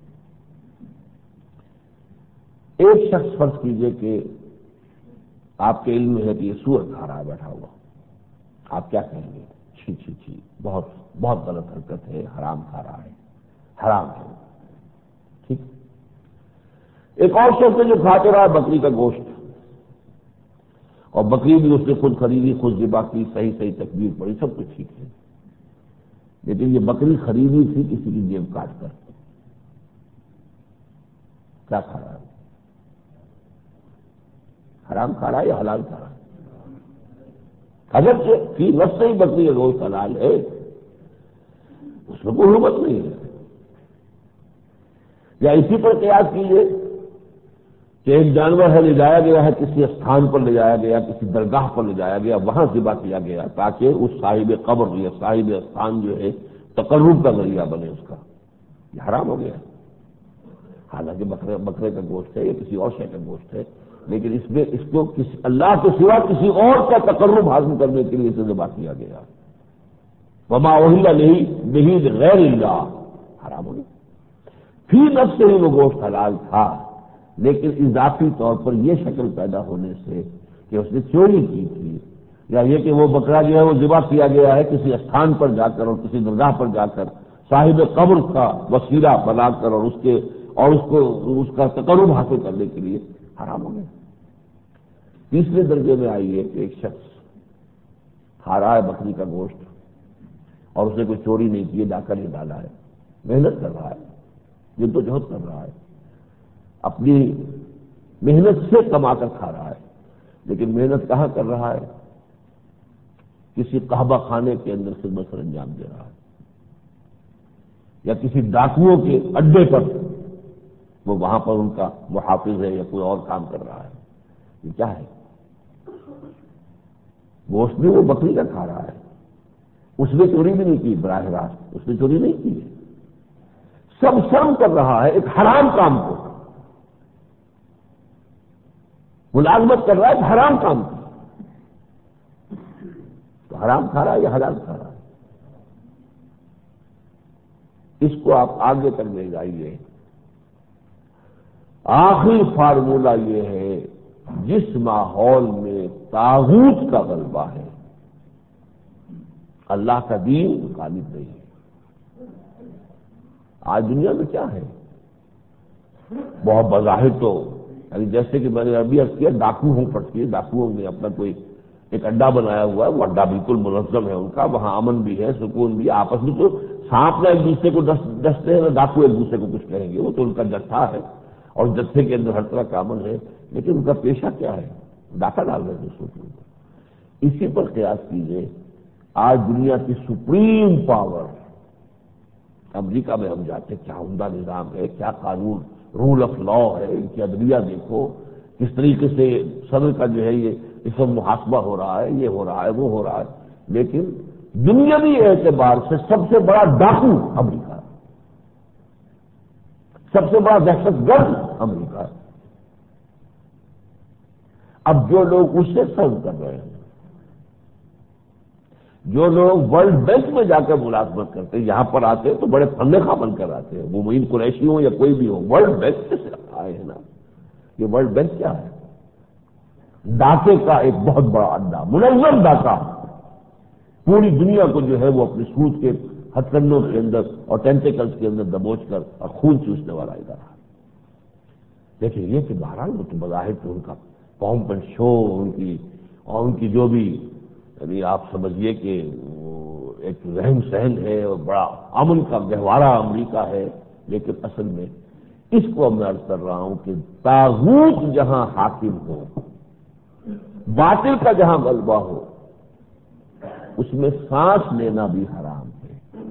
[SPEAKER 1] ایک شخص فرض کیجئے کہ آپ کے علم میں ہے کہ یہ سور کھا رہا ہے بیٹھا ہوا، آپ کیا کہیں گے؟ چھی چھی چھی بہت بہت غلط حرکت ہے، حرام کھا رہا ہے، حرام ہے. ٹھیک. ایک اور شخص ہے جو کھاتے رہا بکری کا گوشت، اور بکری بھی اس نے خود خریدی، خود ذبح کی، صحیح صحیح تکبیر پڑی، سب کچھ ٹھیک ہے. لیکن یہ بکری خریدی تھی کسی کی جیب کاٹ کر. کیا کھا رہا ہے؟ حرام کھا رہا ہے یا حلال کھا رہا ہے؟ اگرچہ کی نفس ہی بکری کا گوشت حلال ہے، اس میں کوئی حرمت نہیں ہے. یا اسی پر قیاس کیجیے کہ ایک جانور ہے، لے جایا گیا ہے کسی استھان پر، لے جایا گیا کسی درگاہ پر، لے جایا گیا وہاں ذبح کیا گیا تاکہ اس صاحب قبر یا صاحب استھان جو ہے تقرب کا ذریعہ بنے اس کا. یہ حرام ہو گیا. حالانکہ بکرے بکرے کا گوشت ہے یا کسی اور شے کا گوشت ہے، لیکن اس میں اس کو کسی اللہ کے سوا کسی اور کا تقرب حاصل کرنے کے لیے اسے ذبح کیا گیا. وما اہل به غیر اللہ، حرام ہو گیا. فی نفس سے ہی وہ گوشت حلال تھا، لیکن اضافی طور پر یہ شکل پیدا ہونے سے کہ اس نے چوری کی تھی، یا یہ کہ وہ بکرا جو ہے وہ ذبح کیا گیا ہے کسی استھان پر جا کر اور کسی درگاہ پر جا کر صاحب قبر کا وسیلہ بنا کر اور اس کے اور اس کو اس کا تقرب حاصل کرنے کے لیے، حرام ہو گیا. تیسرے درجے میں آئی ہے کہ ایک شخص کھا رہا ہے بکری کا گوشت اور اس نے کوئی چوری نہیں کی، جا کر یہ ڈالا ہے، محنت کر رہا ہے، جد و جہد کر رہا ہے، اپنی محنت سے کما کر کھا رہا ہے. لیکن محنت کہاں کر رہا ہے؟ کسی قحبہ خانے کے اندر خدمت سر انجام دے رہا ہے، یا کسی ڈاکوؤں کے اڈے پر وہ وہاں پر ان کا محافظ ہے یا کوئی اور کام کر رہا ہے. یہ کیا ہے؟ گوشت بھی وہ بکری کا کھا رہا ہے، اس نے چوری بھی نہیں کی براہ راست، اس نے چوری نہیں کی ہے، سب شرم کر رہا ہے ایک حرام کام کو، ملازمت کر رہا ہے ایک حرام کام کی، تو حرام کھا رہا ہے یا حلال کھا رہا ہے؟ اس کو آپ آگے تک لے جائیے۔ آخری فارمولہ یہ ہے، جس ماحول میں طاغوت کا غلبہ ہے اللہ کا دین غالب نہیں ہے۔ آج دنیا میں کیا ہے؟ بہت بظاہر تو یعنی جیسے کہ میں نے ابھی عرض کیا ڈاکو ہوں پڑتی ہے، ڈاکوؤں نے اپنا کوئی ایک اڈا بنایا ہوا ہے، وہ اڈا بالکل منظم ہے ان کا، وہاں امن بھی ہے، سکون بھی، آپس میں تو سانپ نہ ایک دوسرے کو ڈستے ہیں نہ ڈاکو ایک دوسرے کو کچھ کہیں گے، وہ تو ان کا جتھا ہے اور جتھے کے اندر ہر طرح کا امن ہے، لیکن ان کا پیشہ کیا ہے؟ ڈاکہ ڈال رہے ہیں دوسروں کے اوپر۔ اسی پر قیاس کیجیے، آج دنیا کی سپریم پاور امریکہ میں ہم جاتے کیا عمدہ نظام ہے، کیا قانون، رول آف لا ہے، ان کی عدلیہ دیکھو کس طریقے سے صدر کا جو ہے یہ اس وقت محاسبہ ہو رہا ہے، یہ ہو رہا ہے، وہ ہو رہا ہے، لیکن دنیاوی اعتبار سے سب سے بڑا ڈاکو امریکہ ہے، سب سے بڑا دہشت گرد امریکہ ہے۔ اب جو لوگ اس سے سرو کر رہے ہیں، جو لوگ ورلڈ بینک میں جا کر ملازمت کرتے ہیں، یہاں پر آتے ہیں تو بڑے فن خواہ بن کر آتے ہیں، وہ معین قریشی ہوں یا کوئی بھی ہو، ورلڈ بینک سے آئے ہیں نا۔ یہ ورلڈ بینک کیا ہے؟ ڈاکے کا ایک بہت بڑا اڈا، منظم ڈاکہ، پوری دنیا کو جو ہے وہ اپنے سود کے ہتھکنڈوں کے اندر اور ٹینٹیکلز کے اندر دبوچ کر اور خون چوسنے والا ادارہ۔ لیکن یہ کہ بہرحال وہ تو بظاہر تو ان کا پومپ اینڈ شو، ان کی اور ان کی جو بھی یعنی آپ سمجھیے کہ وہ ایک رہن سہن ہے اور بڑا امن کا گہوارہ امریکہ ہے، لیکن اصل میں اس کو میں عرض کر رہا ہوں کہ طاغوت جہاں حاکم ہو، باطل کا جہاں غلبہ ہو، اس میں سانس لینا بھی حرام ہے،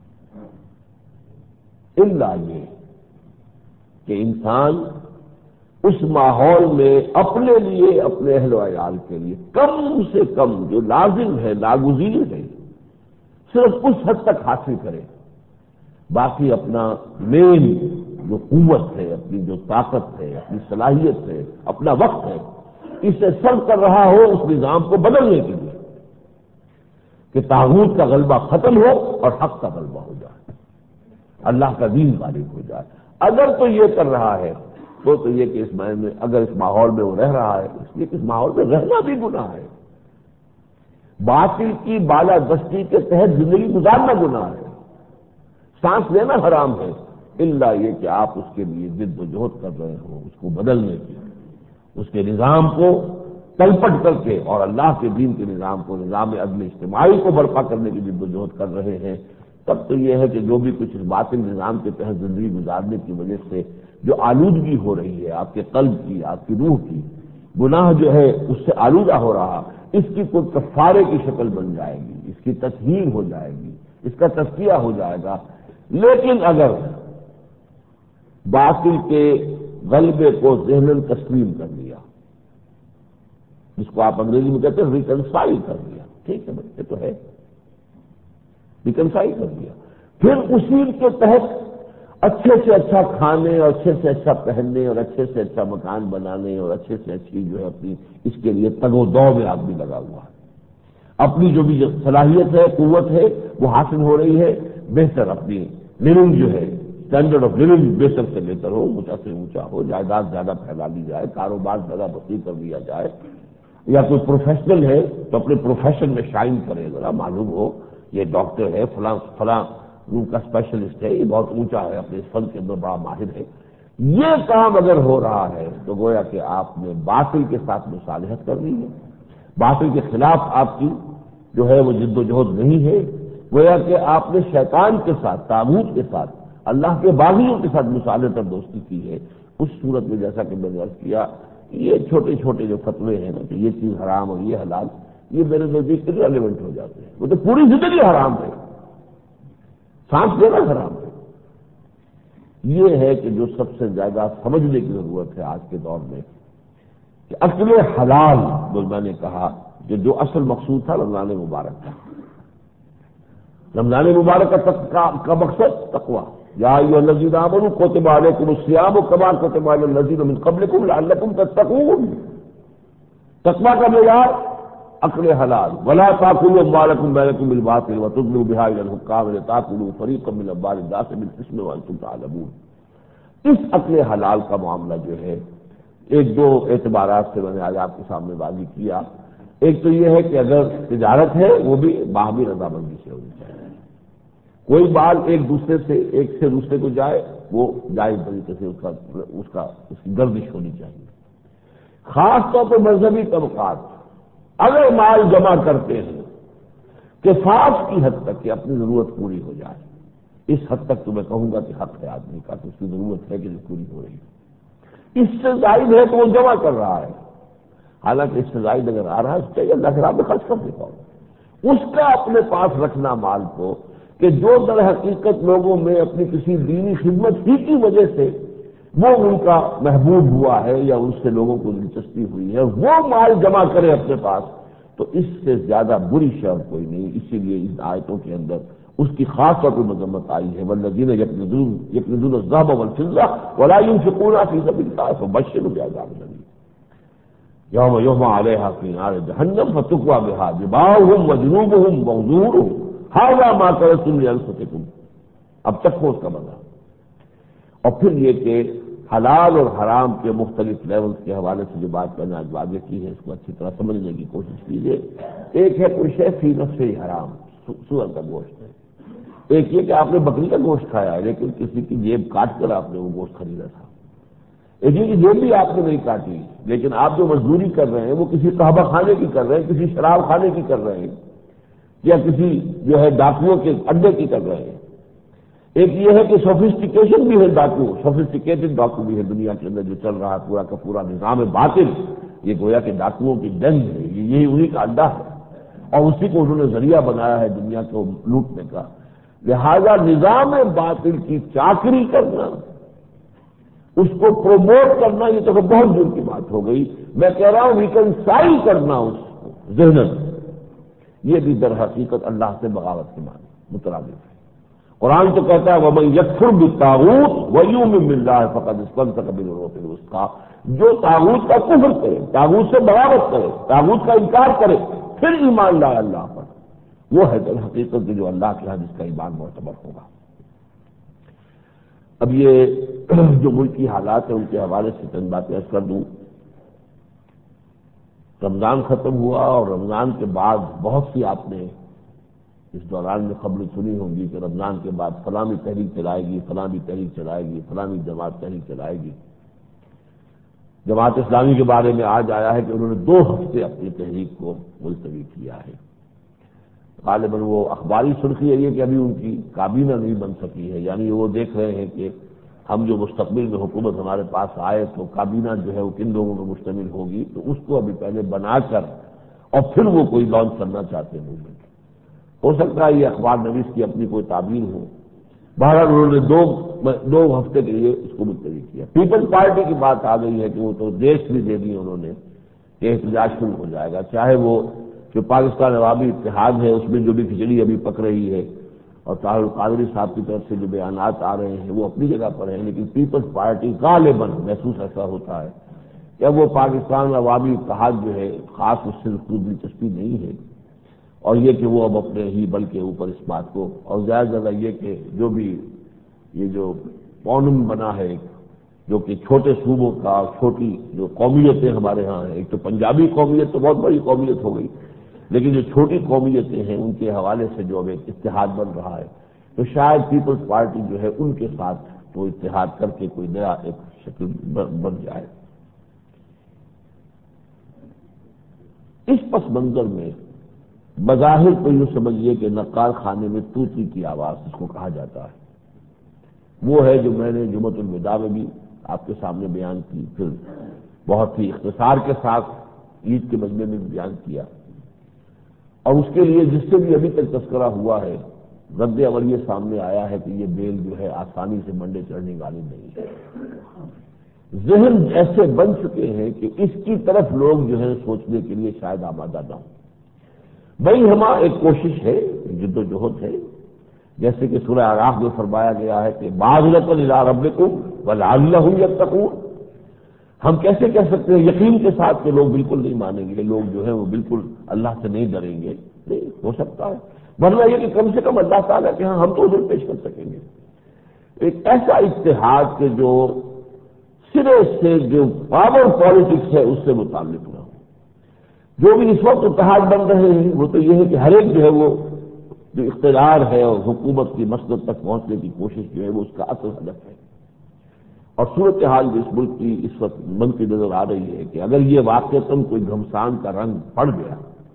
[SPEAKER 1] الا یہ کہ انسان اس ماحول میں اپنے لیے، اپنے اہل و عیال کے لیے کم سے کم جو لازم ہے، ناگزیر ہے، صرف اس حد تک حاصل کرے، باقی اپنا مین جو قوت ہے، اپنی جو طاقت ہے، اپنی صلاحیت ہے، اپنا وقت ہے، اسے صرف کر رہا ہو اس نظام کو بدلنے کے لیے کہ طاغوت کا غلبہ ختم ہو اور حق کا غلبہ ہو جائے، اللہ کا دین غالب ہو جائے۔ اگر تو یہ کر رہا ہے تو تو یہ کہ اس معنی میں اگر اس ماحول میں وہ رہ رہا ہے، اس لیے کہ اس ماحول میں رہنا بھی گناہ ہے، باطل کی بالادستی کے تحت زندگی گزارنا گناہ ہے، سانس لینا حرام ہے، الا یہ کہ آپ اس کے لیے جد و جہد کر رہے ہوں، اس کو بدلنے کی، اس کے نظام کو تلپٹ کر کے اور اللہ کے دین کے نظام کو، نظام عدل اجتماعی کو برپا کرنے کی جد و جہد کر رہے ہیں، تب تو یہ ہے کہ جو بھی کچھ اس باطل نظام کے تحت زندگی گزارنے کی وجہ سے جو آلودگی ہو رہی ہے آپ کے قلب کی، آپ کی روح کی، گناہ جو ہے اس سے آلودہ ہو رہا، اس کی کوئی کفارے کی شکل بن جائے گی، اس کی تطہیر ہو جائے گی، اس کا تزکیہ ہو جائے گا۔ لیکن اگر باطل کے غلبے کو ذہناً تسلیم کر لیا، جس کو آپ انگریزی میں کہتے ہیں ریکنسائل کر لیا، ٹھیک ہے بھائی یہ تو ہے، ریکنسائل کر لیا، پھر اسی کے تحت اچھے سے اچھا کھانے اور اچھے سے اچھا پہننے اور اچھے سے اچھا مکان بنانے اور اچھے سے اچھی جو ہے اپنی اس کے لیے تگ و دو میں آدمی لگا ہوا ہے، اپنی جو بھی صلاحیت ہے، قوت ہے، وہ حاصل ہو رہی ہے، بہتر اپنی لیونگ جو ہے، اسٹینڈرڈ آف لیونگ بہتر سے بہتر ہو، اونچا سے اونچا ہو، جائیداد زیادہ پھیلا لی جائے، کاروبار زیادہ وسیع کر دیا جائے، یا کوئی پروفیشنل ہے تو اپنے پروفیشن میں شائن کرے، ذرا معلوم ہو یہ ڈاکٹر ہے، فلاں فلاں ان کا اسپیشلسٹ ہے، یہ بہت اونچا ہے، اپنے فن کے اندر بڑا ماہر ہے، یہ کام اگر ہو رہا ہے تو گویا کہ آپ نے باطل کے ساتھ مصالحت کر لی ہے، باطل کے خلاف آپ کی جو ہے وہ جد و جہد نہیں ہے، گویا کہ آپ نے شیطان کے ساتھ، طاغوت کے ساتھ، اللہ کے باغیوں کے ساتھ مصالحت اور دوستی کی ہے۔ اس صورت میں جیسا کہ میں نے عرض کیا، یہ چھوٹے چھوٹے جو فتوے ہیں نا کہ یہ چیز حرام اور یہ حلال، یہ میرے نزدیک ریلیونٹ ہو جاتے ہیں، وہ تو پوری زندگی حرام ہے، سانس لینا حرام ہے۔ یہ ہے کہ جو سب سے زیادہ سمجھنے کی ضرورت ہے آج کے دور میں کہ اصل حلال جو میں نے کہا کہ جو اصل مقصود تھا رمضان مبارک تھا. رمضان مبارک کا, کا مقصد تقویٰ. یا ایھا الذین آمنوا کتب علیکم الصیام کما کتب علی الذین من قبلکم لعلکم تتقون. تقویٰ کا معیار اکل حلال. ولا تاکلوا اموالکم بینکم بالباطل وتدلوا بها الی الحکام لتاکلوا فریقا من اموال الناس بالاثم وانتم تعلمون. اس اکل حلال کا معاملہ جو ہے ایک دو اعتبارات سے میں نے آج آپ کے سامنے واضح کیا. ایک تو یہ ہے کہ اگر تجارت ہے وہ بھی باہمی رضامندی سے ہونی چاہیے. کوئی مال ایک دوسرے سے ایک سے دوسرے کو جائے وہ جائز طریقے سے اس کا اس کا اس کی گردش ہونی چاہیے. خاص طور پر مذہبی طبقات اگر مال جمع کرتے ہیں کفاف کی حد تک کہ اپنی ضرورت پوری ہو جائے، اس حد تک تو میں کہوں گا کہ حق ہے آدمی کا کہ اس کی ضرورت ہے کہ جو پوری ہو رہی ہے. اس سے زائد ہے تو وہ جمع کر رہا ہے. حالانکہ اس سے زائد اگر آ رہا ہے اس چاہیے اللہ کے راہ میں خرچ کر دیتا ہوں. اس کا اپنے پاس رکھنا مال کو کہ جو در حقیقت لوگوں میں اپنی کسی دینی خدمت ہی کی وجہ سے وہ ان کا محبوب ہوا ہے یا ان سے لوگوں کو دلچسپی ہوئی ہے، وہ مال جمع کرے اپنے پاس، تو اس سے زیادہ بری شر کوئی نہیں. اسی لیے ان آیتوں کے اندر اس کی خاص طور پر مذمت آئی ہے. والذین یکنزون یکنزون الذهب والفضة ولا ينفقونها في سبيل الله فبشرهم بعذاب أليم یوم یحمى علیہا فی نار جہنم فتکوی بہا جباہہم وجنوبہم وظہورہم ھذا ما کنزتم لانفسکم. اب تک ہو اس کا مزہ. اور پھر یہ کہ حلال اور حرام کے مختلف لیولز کے حوالے سے جو بات میں نے آج واضح کی ہے اس کو اچھی طرح سمجھنے کی کوشش کیجیے. ایک ہے کوئی شے فی نفسہ ہی حرام، سور کا گوشت ہے. ایک یہ کہ آپ نے بکری کا گوشت کھایا ہے لیکن کسی کی جیب کاٹ کر آپ نے وہ گوشت خریدا تھا. ایک یہ کہ جیب بھی آپ نے نہیں کاٹی لیکن آپ جو مزدوری کر رہے ہیں وہ کسی قہوہ خانے کی کر رہے ہیں، کسی شراب خانے کی کر رہے ہیں، یا کسی جو ہے ڈاکوؤں کے اڈے کی کر رہے ہیں. ایک یہ ہے کہ سوفسٹیکیشن بھی ہے، ڈاکو سوفسٹیکیٹڈ ڈاکو بھی ہے دنیا کے اندر جو چل رہا ہے پورا کا پورا نظام باطل. یہ گویا کہ ڈاکوؤں کی جنگ ہے، یہی انہی کا اڈا ہے اور اسی کو انہوں نے ذریعہ بنایا ہے دنیا کو لوٹنے کا. لہذا نظام باطل کی چاکری کرنا، اس کو پروموٹ کرنا، یہ تو بہت دور کی بات ہو گئی. میں کہہ رہا ہوں ریکنسائل کرنا اس کو ذہناً، یہ بھی در حقیقت اللہ سے بغاوت کے معنی مترادف ہے. قرآن تو کہتا ہے وَمَن يَكْفُرْ بِالطَّاغُوتِ وَيُؤْمِن بِاللَّهِ فَقَدِ اسْتَمْسَكَ بِالْعُرْوَةِ الْوُثْقَىٰ. جو طاغوت کا کفر کرے، طاغوت سے بغاوت کرے، طاغوت کا انکار کرے، پھر ایمان لائے اللہ پر، وہ ہے در حقیقت کہ جو اللہ کے ہاں جس کا ایمان معتبر ہوگا. اب یہ جو ملکی حالات ہیں ان کے حوالے سے چند باتیں عرض کر دوں. رمضان ختم ہوا اور رمضان کے بعد بہت سی آپ نے اس دوران میں خبریں سنی ہوں گی کہ رمضان کے بعد فلاں تحریک چلائے گی، فلاں تحریک چلائے گی، فلاں جماعت تحریک چلائے گی. جماعت اسلامی کے بارے میں آج آیا ہے کہ انہوں نے دو ہفتے اپنی تحریک کو ملتوی کیا ہے. غالباً وہ اخباری سرخی ہے یہ کہ ابھی ان کی کابینہ نہیں بن سکی ہے، یعنی وہ دیکھ رہے ہیں کہ ہم جو مستقبل میں حکومت ہمارے پاس آئے تو کابینہ جو ہے وہ کن لوگوں پر مشتمل ہوگی، تو اس کو ابھی پہلے بنا کر اور پھر وہ کوئی لانچ کرنا چاہتے ہیں. ہو سکتا ہے یہ اخبار نویس کی اپنی کوئی تعبیر ہو. بہرحال انہوں نے دو دو ہفتے کے لیے اس کو ملتوی کیا. پیپلز پارٹی کی بات آ گئی ہے کہ وہ تو دیش بھی دے دی انہوں نے کہ احتجاج شروع ہو جائے گا، چاہے وہ جو پاکستان عوامی اتحاد ہے اس میں جو بھی کھچڑی ابھی پک رہی ہے اور طاہر القادری صاحب کی طرف سے جو بیانات آ رہے ہیں وہ اپنی جگہ پر ہیں، لیکن پیپلز پارٹی غالباً محسوس ایسا ہوتا ہے کہ وہ پاکستان عوامی اتحاد جو ہے خاص اس سے کوئی دلچسپی نہیں ہے، اور یہ کہ وہ اب اپنے ہی بل کے اوپر اس بات کو، اور زیادہ زیادہ یہ کہ جو بھی یہ جو پونم بنا ہے جو کہ چھوٹے صوبوں کا چھوٹی جو قومیتیں ہمارے ہاں ہیں، ایک تو پنجابی قومیت تو بہت بڑی قومیت ہو گئی، لیکن جو چھوٹی قومیتیں ہیں ان کے حوالے سے جو اب ایک اتحاد بن رہا ہے، تو شاید پیپلز پارٹی جو ہے ان کے ساتھ وہ اتحاد کر کے کوئی نیا ایک شکل بن جائے. اس پس منظر میں بظاہر تو یوں سمجھیے کہ نقال خانے میں توتی کی آواز جس کو کہا جاتا ہے وہ ہے جو میں نے جمعۃ الوداع میں بھی آپ کے سامنے بیان کی، پھر بہت ہی اختصار کے ساتھ عید کے مجمع میں بھی بیان کیا، اور اس کے لیے جس سے بھی ابھی تک تذکرہ ہوا ہے رد عمل یہ سامنے آیا ہے کہ یہ بیل جو ہے آسانی سے منڈے چڑھنے والی نہیں ہے. ذہن ایسے بن چکے ہیں کہ اس کی طرف لوگ جو ہے سوچنے کے لیے شاید آمادہ نہ ہوں. بھئی ہما ایک کوشش ہے، جد و جہد ہے، جیسے کہ سورہ اعراف میں فرمایا گیا ہے کہ بَاغِلَةً إِلَىٰ رَبِّكُمْ وَلَعَلَّهُمْ يَتَّقُونَ۔ ہم کیسے کہہ سکتے ہیں یقین کے ساتھ کہ لوگ بالکل نہیں مانیں گے، لوگ جو ہے وہ بالکل اللہ سے نہیں ڈریں گے؟ نہیں ہو سکتا ہے، ورنہ یہ کہ کم سے کم اللہ تعالیٰ کہ ہاں ہم تو حضور پیش کر سکیں گے ایک ایسا اتحاد کہ جو سرے سے جو پاور پالیٹکس ہے اس سے متعلق نہ ہو۔ جو بھی اس وقت اتحاد بن رہے ہیں وہ تو یہ ہے کہ ہر ایک جو ہے وہ جو اقتدار ہے اور حکومت کی مسند تک پہنچنے کی کوشش جو ہے وہ اس کا اصل ہدف ہے۔ اور صورتحال جو اس ملک کی اس وقت بنتی نظر آ رہی ہے کہ اگر یہ واقعتاً کوئی گھمسان کا رنگ پڑ گیا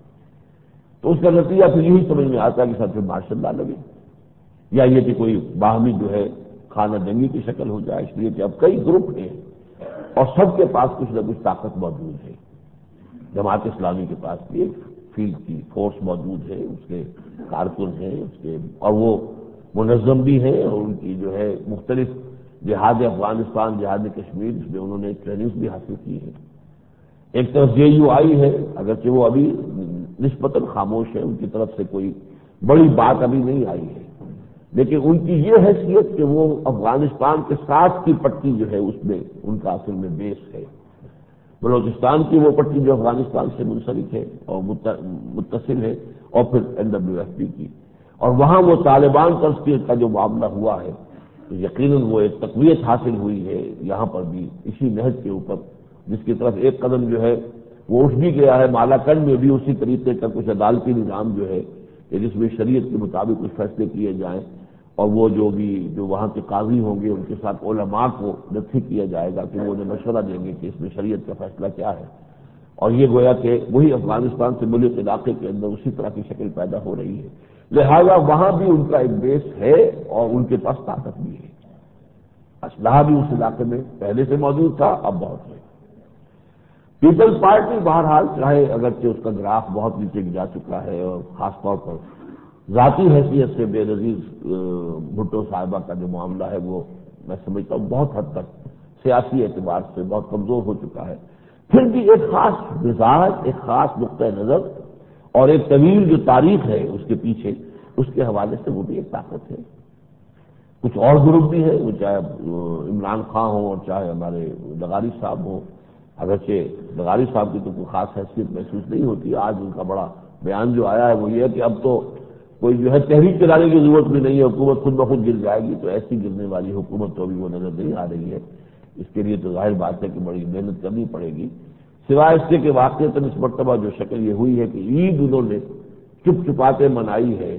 [SPEAKER 1] تو اس کا نتیجہ پھر یہی سمجھ میں آتا ہے کہ سب سے مارشل لا لگے، یا یہ کہ کوئی باہمی جو ہے خانہ جنگی کی شکل ہو جائے، اس لیے کہ اب کئی گروپ ہیں اور سب کے پاس کچھ نہ کچھ طاقت موجود ہے۔ جماعت اسلامی کے پاس بھی ایک فیلڈ کی فورس موجود ہے، اس کے کارکن ہیں اس کے، اور وہ منظم بھی ہیں، اور ان کی جو ہے مختلف جہاد افغانستان، جہاد کشمیر اس میں انہوں نے ٹریننگ بھی حاصل کی ہے۔ ایک طرف جے یو آئی ہے، اگرچہ وہ ابھی نسبتاً خاموش ہے، ان کی طرف سے کوئی بڑی بات ابھی نہیں آئی ہے، لیکن ان کی یہ حیثیت کہ وہ افغانستان کے ساتھ کی پٹی جو ہے اس میں ان کا اصل میں بیس ہے۔ بلوچستان کی وہ پٹی جو افغانستان سے منسلک ہے اور متصل ہے، اور پھر این ڈبلیو ایف پی کی، اور وہاں وہ طالبان تشکیل کا جو معاملہ ہوا ہے تو یقیناً وہ ایک تقویت حاصل ہوئی ہے یہاں پر بھی اسی نہج کے اوپر، جس کی طرف ایک قدم جو ہے وہ اٹھ بھی گیا ہے۔ مالاکنڈ میں بھی اسی طریقے کا کچھ عدالتی نظام جو ہے کہ جس میں شریعت کے مطابق کچھ فیصلے کیے جائیں، اور وہ جو بھی جو وہاں کے قاضی ہوں گے ان کے ساتھ علماء کو نصیحت کیا جائے گا کہ وہ انہیں مشورہ دیں گے کہ اس میں شریعت کا فیصلہ کیا ہے، اور یہ گویا کہ وہی افغانستان سے ملک علاقے کے اندر اسی طرح کی شکل پیدا ہو رہی ہے۔ لہذا وہاں بھی ان کا ایک بیس ہے اور ان کے پاس طاقت بھی ہے، اسلحہ بھی اس علاقے میں پہلے سے موجود تھا، اب بہت ہے۔ پیپلز پارٹی بہرحال چاہے اگرچہ اس کا گراف بہت نیچے جا چکا ہے، اور خاص طور پر ذاتی حیثیت سے بے نظیر بھٹو صاحبہ کا جو معاملہ ہے وہ میں سمجھتا ہوں بہت حد تک سیاسی اعتبار سے بہت کمزور ہو چکا ہے، پھر بھی ایک خاص مزاج، ایک خاص نقطۂ نظر اور ایک طویل جو تاریخ ہے اس کے پیچھے، اس کے حوالے سے وہ بھی ایک طاقت ہے۔ کچھ اور گروپ بھی ہیں، وہ چاہے عمران خان ہوں اور چاہے ہمارے لغاری صاحب ہوں، اگرچہ لغاری صاحب کی تو کوئی خاص حیثیت محسوس نہیں ہوتی، آج ان کا بڑا بیان جو آیا ہے وہ یہ ہے کہ اب تو کوئی جو ہے تحریک چلانے کی ضرورت بھی نہیں ہے، حکومت خود بخود گر جائے گی، تو ایسی گرنے والی حکومت تو ابھی وہ نظر نہیں آ رہی ہے۔ اس کے لیے تو ظاہر بات ہے کہ بڑی محنت کرنی پڑے گی، سوائے اس کے کہ واقعتاً اس مرتبہ جو شکل یہ ہوئی ہے کہ عید انہوں نے چپ چپاتے منائی ہے،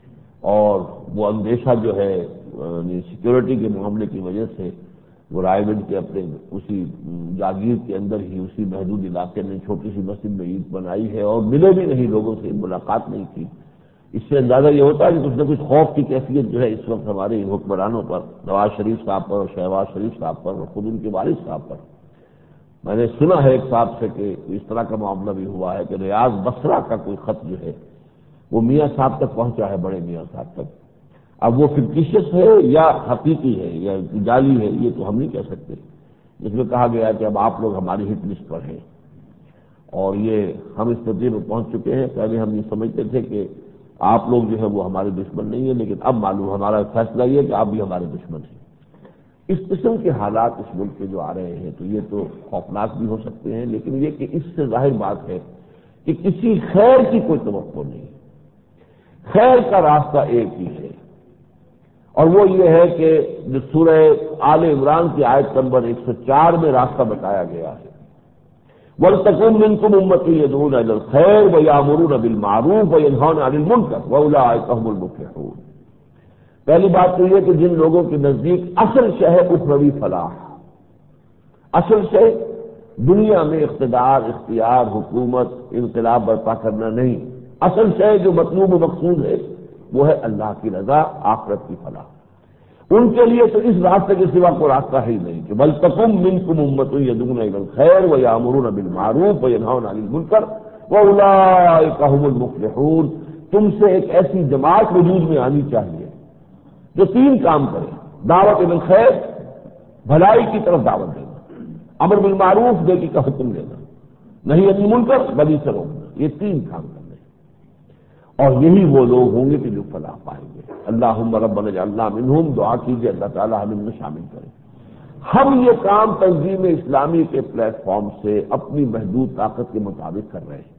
[SPEAKER 1] اور وہ اندیشہ جو ہے سیکورٹی کے معاملے کی وجہ سے وہ رائے گنج کے اپنے اسی جاگیر کے اندر ہی اسی محدود علاقے میں چھوٹی سی مسجد میں عید منائی ہے، اور ملے بھی نہیں لوگوں سے، ملاقات نہیں کی۔ اس سے اندازہ یہ ہوتا ہے کہ کچھ نہ کچھ خوف کی کیفیت جو ہے اس وقت ہمارے حکمرانوں پر، نواز شریف صاحب پر اور شہباز شریف صاحب پر اور خود ان کے والد صاحب پر۔ میں نے سنا ہے ایک صاحب سے کہ اس طرح کا معاملہ بھی ہوا ہے کہ ریاض بصرہ کا کوئی خط جو ہے وہ میاں صاحب تک پہنچا ہے، بڑے میاں صاحب تک۔ اب وہ فکٹیشس ہے یا حقیقی ہے یا جعلی ہے یہ تو ہم نہیں کہہ سکتے، جس میں کہا گیا ہے کہ اب آپ لوگ ہماری ہٹ لسٹ پر ہیں، اور یہ ہم اس نتیجے میں پہنچ چکے ہیں۔ پہلے ہم یہ سمجھتے تھے کہ آپ لوگ جو ہے وہ ہمارے دشمن نہیں ہیں، لیکن اب معلوم ہمارا فیصلہ یہ ہے کہ آپ بھی ہمارے دشمن ہیں۔ اس قسم کے حالات اس ملک کے جو آ رہے ہیں تو یہ تو خوفناک بھی ہو سکتے ہیں، لیکن یہ کہ اس سے ظاہر بات ہے کہ کسی خیر کی کوئی توقع نہیں، خیر کا راستہ ایک ہی ہے، اور وہ یہ ہے کہ جو سورہ آل عمران کی آیت نمبر ایک سو چار میں راستہ بتایا گیا ہے، وَلْتَكُن مِّنكُمْ أُمَّةٌ يَدْعُونَ إِلَى الْخَيْرِ وَيَأْمُرُونَ بِالْمَعْرُوفِ وَيَنْهَوْنَ عَنِ الْمُنكَرِ وَأُولَٰئِكَ هُمُ الْمُفْلِحُونَ۔ پہلی بات تو یہ کہ جن لوگوں کے نزدیک اصل شے ہے اخروی فلاح، اصل شے دنیا میں اقتدار، اختیار، حکومت، انقلاب برپا کرنا نہیں، اصل شے جو مطلوب و مقصود ہے وہ ہے اللہ کی رضا، آخرت کی فلاح۔ ان کے لیے تو اس راستے کے سوا کوئی راستہ ہی نہیں کہ بل تکم منکم امۃ یدعون الی الخیر ویامرون بالمعروف وینہون عن المنکر واولئک هم المفلحون۔ تم سے ایک ایسی جماعت وجود میں آنی چاہیے جو تین کام کرے، دعوت بالخیر، بھلائی کی طرف دعوت دینا، امر بالمعروف، نیکی کا حکم دینا، نہی عن المنکر، بدی سے روکنا، یہ تین کام کرنے۔ اور یہی وہ لوگ ہوں گے کہ جو فلاح پائیں گے۔ اللہم ربنا اجعلنا منہم، دعا کیجیے اللہ تعالیٰ ہمیں ان میں شامل کرے۔ ہم یہ کام تنظیم اسلامی کے پلیٹ فارم سے اپنی محدود طاقت کے مطابق کر رہے ہیں،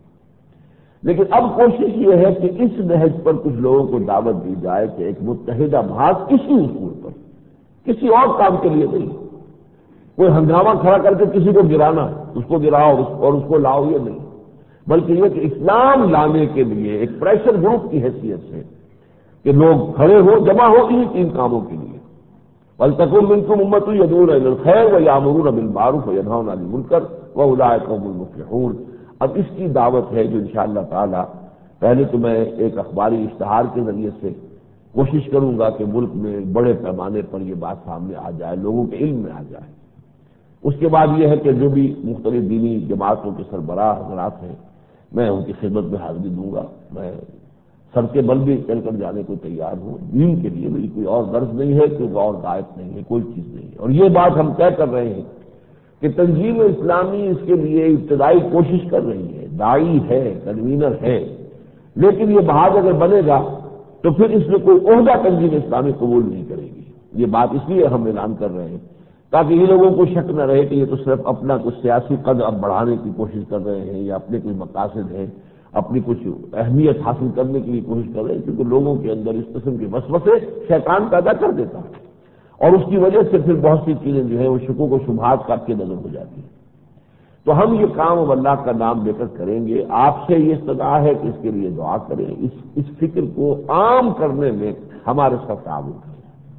[SPEAKER 1] لیکن اب کوشش یہ ہے کہ اس نہج پر کچھ لوگوں کو دعوت دی جائے کہ ایک متحدہ بھاس اسی اصول پر، کسی اور کام کے لیے نہیں، کوئی ہنگامہ کھڑا کر کے کسی کو گرانا، اس کو گراؤ اور اس کو لاؤ، یہ نہیں، بلکہ یہ کہ اسلام لانے کے لیے ایک پریشر گروپ کی حیثیت سے کہ لوگ کھڑے ہو، جمع ہو انہی تین کاموں کے لیے۔ وَلْتَكُن مِّنكُمْ أُمَّةٌ يَدْعُونَ إِلَى الْخَيْرِ وَيَأْمُرُونَ بِالْمَعْرُوفِ وَيَنْهَوْنَ عَنِ الْمُنكَرِ وَأُولَٰئِكَ هُمُ الْمُفْلِحُونَ۔ اب اس کی دعوت ہے جو انشاءاللہ تعالی پہلے تو میں ایک اخباری اشتہار کے ذریعے سے کوشش کروں گا کہ ملک میں بڑے پیمانے پر یہ بات سامنے آ جائے، لوگوں کے علم میں آ جائے۔ اس کے بعد یہ ہے کہ جو بھی مختلف دینی جماعتوں کے سربراہ حضرات ہیں، میں ان کی خدمت میں حاضری دوں گا۔ میں سر کے بل بھی چل کر جانے کو تیار ہوں، دین کے لیے میری کوئی اور غرض نہیں ہے، کوئی اور غائب نہیں ہے، کوئی چیز نہیں ہے۔ اور یہ بات ہم طے کر رہے ہیں کہ تنظیم اسلامی اس کے لیے ابتدائی کوشش کر رہی ہے، داعی ہے، کنوینر ہے، لیکن یہ بحاث اگر بنے گا تو پھر اس میں کوئی عہدہ تنظیم اسلامی قبول نہیں کرے گی۔ یہ بات اس لیے ہم اعلان کر رہے ہیں تاکہ یہ لوگوں کو شک نہ رہے کہ یہ تو صرف اپنا کچھ سیاسی قد اب بڑھانے کی کوشش کر رہے ہیں یا اپنے کچھ مقاصد ہیں، اپنی کچھ اہمیت حاصل کرنے کے لیے کوشش کر رہے ہیں، کیونکہ لوگوں کے اندر اس قسم کے وسوسے شیطان پیدا کر دیتا ہے اور اس کی وجہ سے پھر بہت سی چیزیں جو ہیں وہ شکوک و شبہات کا کے نظر ہو جاتی ہیں۔ تو ہم یہ کام اب اللہ کا نام لے کر کریں گے۔ آپ سے یہ استدعا ہے کہ اس کے لیے دعا کریں، اس اس فکر کو عام کرنے میں ہمارے ساتھ تعاون کریں۔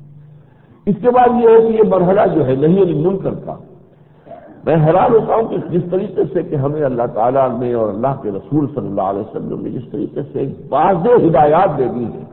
[SPEAKER 1] اس کے بعد یہ ہے کہ یہ مرحلہ جو ہے نہی عن المنکر کا، میں حیران ہوتا ہوں کہ جس طریقے سے کہ ہمیں اللہ تعالیٰ نے اور اللہ کے رسول صلی اللہ علیہ وسلم نے جس طریقے سے واضح ہدایات دے دی ہیں،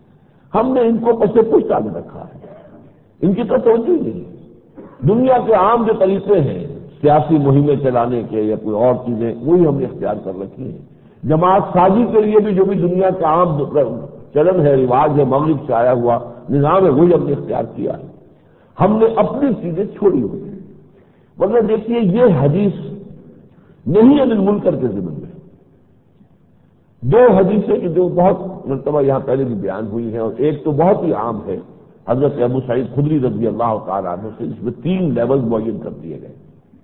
[SPEAKER 1] ہم نے ان کو پس پش ڈال رکھا ہے، ان کی تو توجہ ہی نہیں۔ دنیا کے عام جو طریقے ہیں سیاسی مہمیں چلانے کے یا کوئی اور چیزیں، وہی ہم نے اختیار کر رکھی ہیں۔ جماعت سازی کے لیے بھی جو بھی دنیا کا عام چلن ہے، رواج ہے، مغرب سے آیا ہوا نظام ہے، وہی ہم نے اختیار کیا ہے۔ ہم نے اپنی چیزیں چھوڑی ہوئی، مگر دیکھیے یہ حدیث نہیں عن المنکر کے ضمن میں دو حدیثیں کہ جو بہت مرتبہ یہاں پہلے بھی بیان ہوئی ہیں، اور ایک تو بہت ہی عام ہے حضرت ابو سعید خدری رضی اللہ تعالیٰ عنہ سے، اس میں تین لیول معین کر دیے گئے۔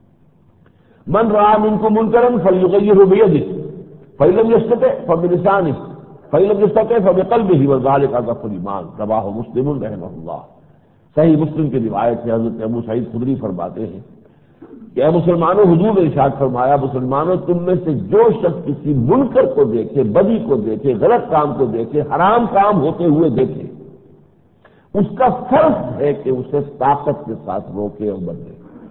[SPEAKER 1] من رأى منكم منكرا فليغيره بيده فإن لم يستطع فبلسانه فإن لم يستطع فبقلبه وذلك ضعف الإيمان، رواه مسلم رحمہ اللہ۔ صحیح مسلم کی روایت ہے، حضرت ابو سعید خدری فرماتے ہیں کہ اے مسلمانوں، حضور نے ارشاد فرمایا، مسلمانوں تم میں سے جو شخص کسی منکر کو دیکھے، بدی کو دیکھے، غلط کام کو دیکھے، حرام کام ہوتے ہوئے دیکھے، اس کا فرض ہے کہ اسے طاقت کے ساتھ روکے اور بدلے۔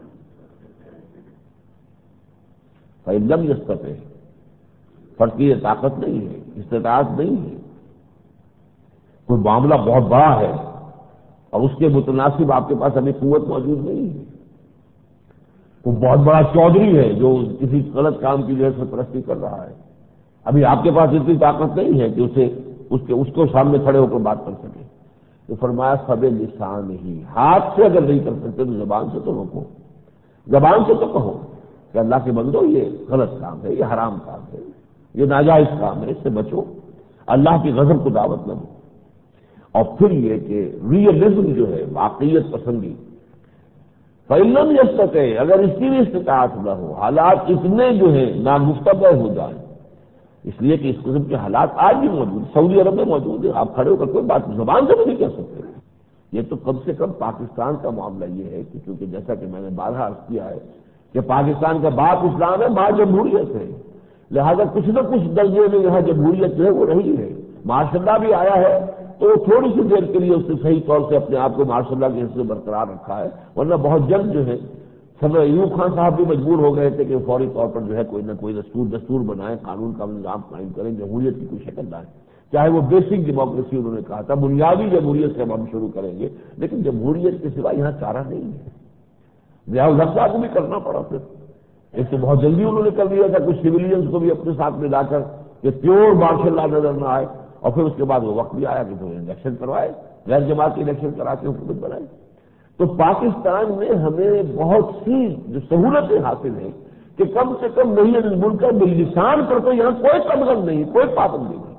[SPEAKER 1] فَإِن لَّمْ يَسْتَطِعْ، فرض کی یہ طاقت نہیں ہے، استطاعت نہیں ہے، کوئی معاملہ بہت بڑا ہے اور اس کے متناسب آپ کے پاس ابھی قوت موجود نہیں ہے، کوئی بہت بڑا چودھری ہے جو کسی غلط کام کی جو ہے سرپرستی کر رہا ہے، ابھی آپ کے پاس اتنی طاقت نہیں ہے کہ اسے اس کے اس کو سامنے کھڑے ہو کر بات کر سکے، تو فرمایا سب لسان ہی، ہاتھ سے اگر نہیں کر سکتے تو زبان سے تو روکو، زبان سے تو کہو کہ اللہ کے بندو یہ غلط کام ہے، یہ حرام کام ہے، یہ ناجائز کام ہے، اس سے بچو، اللہ کی غضب کو دعوت نہ دو۔ اور پھر یہ کہ ریئلزم جو ہے، واقعیت پسندی، فَإِن لَّمْ يَسْتَطِعْ، اگر اس کی بھی استطاعت نہ ہو، حالات اتنے جو ہیں نامفتبع ہو جائیں، اس لیے کہ اس قسم کے حالات آج بھی موجود، سعودی عرب میں موجود ہیں، آپ کھڑے ہو کر کوئی بات زبان سے بھی نہیں کہہ سکتے۔ یہ تو کم سے کم پاکستان کا معاملہ یہ ہے کہ کیونکہ جیسا کہ میں نے بارہا عرض کیا ہے کہ پاکستان کا باپ اسلام ہے، ماں جمہوریت ہے، لہذا کچھ نہ کچھ درجے میں یہاں جمہوریت جو ہے وہ رہی ہے، ماشاء اللہ بھی آیا ہے تو تھوڑی سی دیر کے لیے اس نے صحیح طور سے اپنے آپ کو ماشاء اللہ کے حصے برقرار رکھا ہے، ورنہ بہت جلد جو ہے صدر ایوب خان صاحب بھی مجبور ہو گئے تھے کہ فوری طور پر جو ہے کوئی نہ کوئی دستور دستور بنائیں، قانون کا نظام قائم کریں، جمہوریت کی کوئی شکل لائیں، چاہے وہ بیسک ڈیموکریسی انہوں نے کہا تھا، بنیادی جمہوریت سے ہم شروع کریں گے، لیکن جمہوریت کے سوا یہاں چارہ نہیں ہے۔ ضیاء الحق صاحب کو بھی کرنا پڑا، پھر ایک تو بہت جلدی انہوں نے کر دیا تھا، کچھ سویلینز کو بھی اپنے ساتھ میں لا کر کہ پیور مارشل لا نظر نہ آئے، اور پھر اس کے بعد وہ وقت بھی آیا کہ تو الیکشن کروائے، غیر جماعتی الیکشن کرا کے حکومت بنائی۔ تو پاکستان میں ہمیں بہت سی جو سہولتیں حاصل ہیں کہ کم سے کم نہیں عن المنکر باللسان پر تو یہاں کوئی قدغن نہیں، کوئی پابندی نہیں۔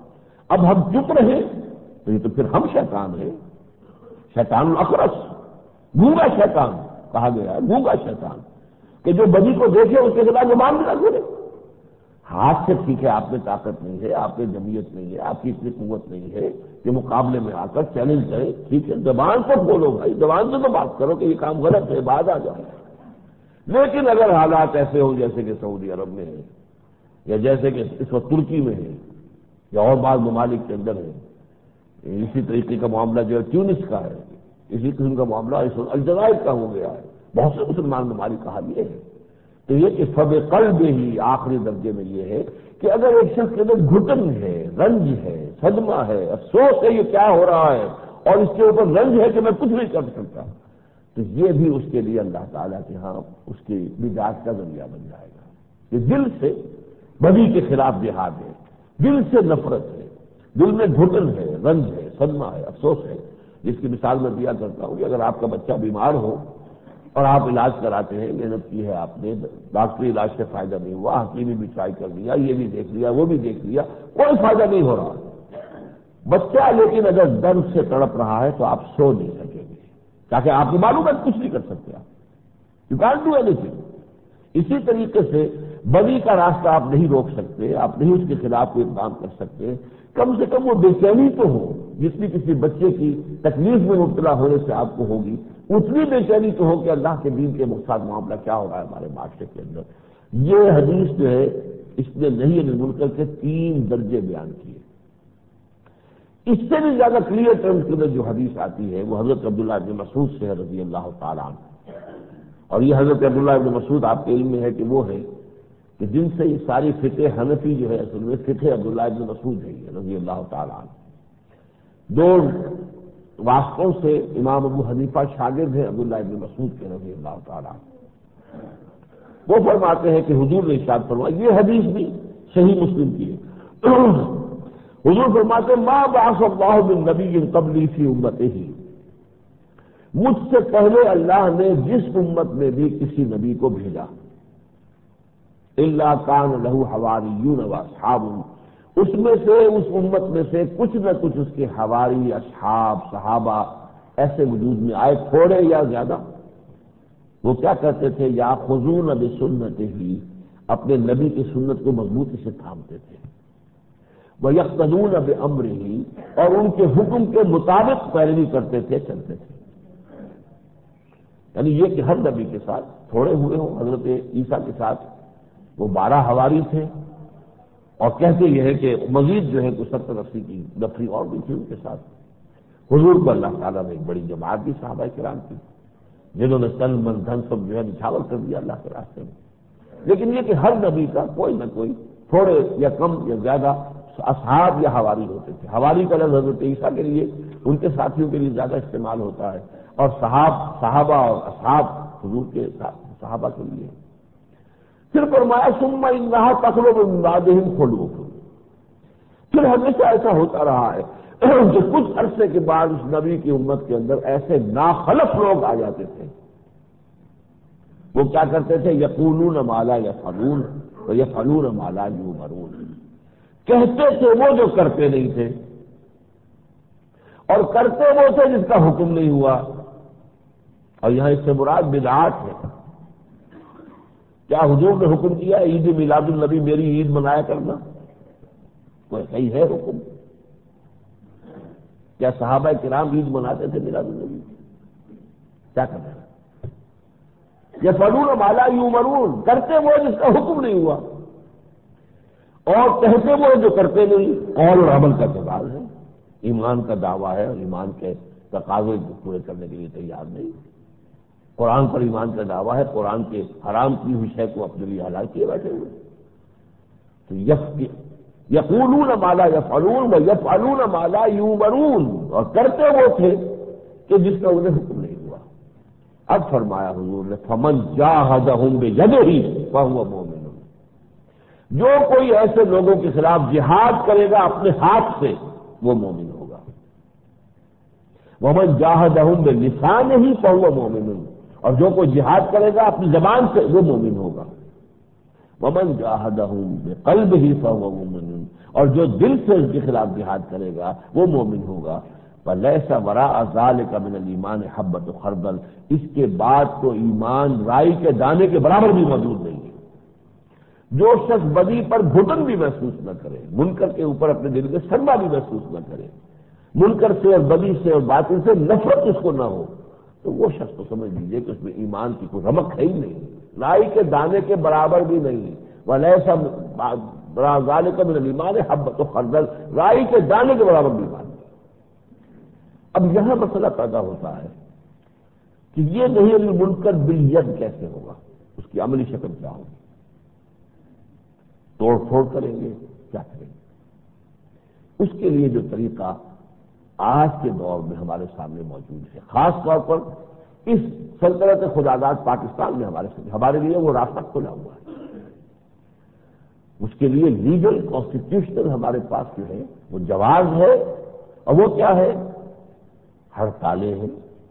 [SPEAKER 1] اب ہم چپ رہے تو یہ تو پھر ہم شیطان ہیں، شیطان الاخرس، گونگا شیطان کہا گیا ہے، گونگا شیطان کہ جو بدی کو دیکھے اس کے خلاف زبان بھی نہ کھولے۔ ہاتھ سے ٹھیک ہے آپ میں طاقت نہیں ہے، آپ میں جمعیت نہیں ہے، آپ کی اتنی قوت نہیں ہے کہ مقابلے میں آ کر چیلنج کرے، ٹھیک ہے زبان تو کھولو بھائی، زبان سے تو بات کرو کہ یہ کام غلط ہے، بعد آ جائے۔ لیکن اگر حالات ایسے ہوں جیسے کہ سعودی عرب میں ہے، یا جیسے کہ اس وقت ترکی میں ہے، یا اور بعض ممالک کے اندر ہے، اسی طریقے کا معاملہ جو ہے ٹیونس کا ہے، اسی قسم کا معاملہ اس وقت الجزائر کا ہو گیا ہے، بہت سے مسلمان ممالک کا حال یہ ہے، تو یہ کہ فب قلب ہی آخری درجے میں یہ ہے کہ اگر ایک شخص کے اندر گھٹن ہے، رنج ہے، صدمہ ہے، افسوس ہے یہ کیا ہو رہا ہے، اور اس کے اوپر رنج ہے کہ میں کچھ نہیں کر سکتا، تو یہ بھی اس کے لیے اللہ تعالیٰ کے ہاں اس کی نجات کا ذریعہ بن جائے گا۔ یہ دل سے بدی کے خلاف جہاد ہے، دل سے نفرت ہے، دل میں گھٹن ہے، رنج ہے، صدمہ ہے، افسوس ہے، جس کی مثال میں دیا کرتا ہوں کہ اگر آپ کا بچہ بیمار ہو اور آپ علاج کراتے ہیں، محنت کی ہے آپ نے، ڈاکٹری علاج سے فائدہ نہیں ہوا، حکیمی بھی ٹرائی کر لیا، یہ بھی دیکھ لیا، وہ بھی دیکھ لیا، کوئی فائدہ نہیں ہو رہا بچہ، لیکن اگر درد سے تڑپ رہا ہے تو آپ سو نہیں سکیں گے، تاکہ آپ کو معلوم ہے کچھ نہیں کر سکتے، آپ یو کانٹ ڈو اینی تھنگ۔ اسی طریقے سے بدی کا راستہ آپ نہیں روک سکتے، آپ نہیں اس کے خلاف کوئی کام کر سکتے، کم سے کم وہ بے چینی تو ہو جتنی کسی بچے کی تکلیف میں مبتلا ہونے سے آپ کو ہوگی، اتنی بے چینی تو ہو کہ اللہ کے دین کے مقصد معاملہ کیا ہو رہا ہے ہمارے معاشرے کے اندر۔ یہ حدیث جو ہے اس نے نہیں المنکر کے تین درجے بیان کیے۔ اس سے بھی زیادہ کلیئر ٹرمز کے اندر جو حدیث آتی ہے وہ حضرت عبداللہ بن مسعود سے ہے رضی اللہ تعالیٰ عنہ، اور یہ حضرت عبداللہ بن مسعود آپ کے علم میں ہے کہ وہ ہے کہ جن سے یہ ساری فقہ حنفی جو ہے اصل میں فقہ عبداللہ بن مسعود ہے رضی اللہ تعالیٰ عنہ۔ دو واسطوں سے امام ابو حنیفہ شاگرد ہیں عبداللہ بن مسعود کے رضی اللہ تعالیٰ عنہ۔ وہ فرماتے ہیں کہ حضور نے ارشاد فرمایا، یہ حدیث بھی صحیح مسلم کی ہے، حضور فرماتے ہیں ما بعث اللہ بالنبی قبلی فی امتہ، مجھ سے پہلے اللہ نے جس امت میں بھی کسی نبی کو بھیجا، الا کان لہ حواریون و اصحاب، اس میں سے اس امت میں سے کچھ نہ کچھ اس کے حواری، اصحاب، صحابہ ایسے وجود میں آئے، تھوڑے یا زیادہ، وہ کیا کرتے تھے، یاخذون بسنتہ، اپنے نبی کی سنت کو مضبوطی سے تھامتے تھے، ویقتدون بامرہ، اور ان کے حکم کے مطابق پیروی کرتے تھے، چلتے تھے۔ یعنی یہ کہ ہر نبی کے ساتھ تھوڑے ہوئے ہوں، حضرت عیسیٰ کے ساتھ وہ بارہ حواری تھے، اور کہتے یہ ہے کہ مزید جو ہے کچھ ستر اسی کی نفری اور بھی تھی ان کے ساتھ۔ حضور کو اللہ تعالیٰ نے ایک بڑی جماعت دی صحابہ کرام کی، جنہوں نے تن من دھن سب جو ہے نچھاور کر دیا اللہ کے راستے میں۔ لیکن یہ کہ ہر نبی کا کوئی نہ کوئی تھوڑے یا کم یا زیادہ اصحاب یا حواری ہوتے تھے۔ حواری کا لفظ حضرت عیسیٰ کے لیے ان کے ساتھیوں کے لیے زیادہ استعمال ہوتا ہے، اور صحاب صحابہ اور اصحاب حضور کے صحابہ کے لیے۔ پھر فرمایا ثم انہا تخلو من بعدہم خلوف، پھر ہمیشہ ایسا ہوتا رہا ہے کہ کچھ عرصے کے بعد اس نبی کی امت کے اندر ایسے ناخلف لوگ آ جاتے تھے، وہ کیا کرتے تھے، یقولون ما لا یفعلون ویفعلون ما لا یؤمرون، کہتے تھے وہ جو کرتے نہیں تھے، اور کرتے وہ تھے جس کا حکم نہیں ہوا۔ اور یہاں اس سے مراد بدعات ہے۔ کیا حضور نے حکم کیا عید میلاد النبی میری عید منایا کرنا؟ کوئی صحیح ہے حکم؟ کیا صحابہ کرام عید مناتے تھے میلاد النبی؟ کیا کرتے ہیں؟ یفعلون ما لا یؤمرون، کرتے وہ جس کا حکم نہیں ہوا، اور کہتے وہ جو کرتے نہیں۔ قول اور عمل کا سوال ہے، ایمان کا دعویٰ ہے اور ایمان کے تقاضے پورے کرنے کے لیے تیار نہیں۔ قرآن پر ایمان کا دعویٰ ہے، قرآن کے حرام کی ہوئی شے کو اپنے لیے حلال کیے بیٹھے ہوئے۔ تو یقولون ما لا یفعلون ویفعلون ما لا یؤمرون، اور کرتے وہ تھے کہ جس کا انہیں حکم نہیں ہوا۔ اب فرمایا حضور نے فمن جاہدہم بیدہ فہو مؤمن، جو کوئی ایسے لوگوں کے خلاف جہاد کرے گا اپنے ہاتھ سے وہ مومن ہوگا۔ ومن جاہدہم بلسانہ فہو مؤمن، اور جو کوئی جہاد کرے گا اپنی زبان سے وہ مومن ہوگا۔ ومن جاہدہم بقلبہ فہو مؤمن، اور جو دل سے اس کے خلاف جہاد کرے گا وہ مومن ہوگا۔ فَلَيْسَ وَرَاءَ ذَلِكَ مِنَ الْإِيمَانِ حَبَّةُ خَرْدَلٍ، اس کے بعد تو ایمان رائی کے دانے کے برابر بھی موجود نہیں ہے۔ جو شخص بدی پر گھٹن بھی محسوس نہ کرے، منکر کے اوپر اپنے دل میں صدمہ بھی محسوس نہ کرے، منکر سے اور بدی سے اور باطل سے نفرت اس کو نہ ہو، تو وہ شخص تو سمجھ لیجیے کہ اس میں ایمان کی کوئی رمق ہے ہی نہیں، رائی کے دانے کے برابر بھی نہیں۔ وَلَيْسَ وَرَاءَ ذَلِكَ مِنَ الْإِيمَانِ حَبَّةُ خَرْدَلٍ، رائی کے دانے کے برابر بھی ایمان۔ اب یہاں مسئلہ پیدا ہوتا ہے کہ یہ نہیں المنکر بالید کیسے ہوگا، اس کی عملی شکل کیا ہوگی، توڑ پھوڑ کریں گے، کیا کریں گے؟ اس کے لیے جو طریقہ آج کے دور میں ہمارے سامنے موجود ہے، خاص طور پر اس سلطنت خداداد پاکستان میں ہمارے ہمارے لیے وہ راستہ کھلا ہوا ہے۔ اس کے لیے لیگل کانسٹیٹیوشنل ہمارے پاس جو ہے وہ جواز ہے، اور وہ کیا ہے؟ ہڑتالیں ہیں،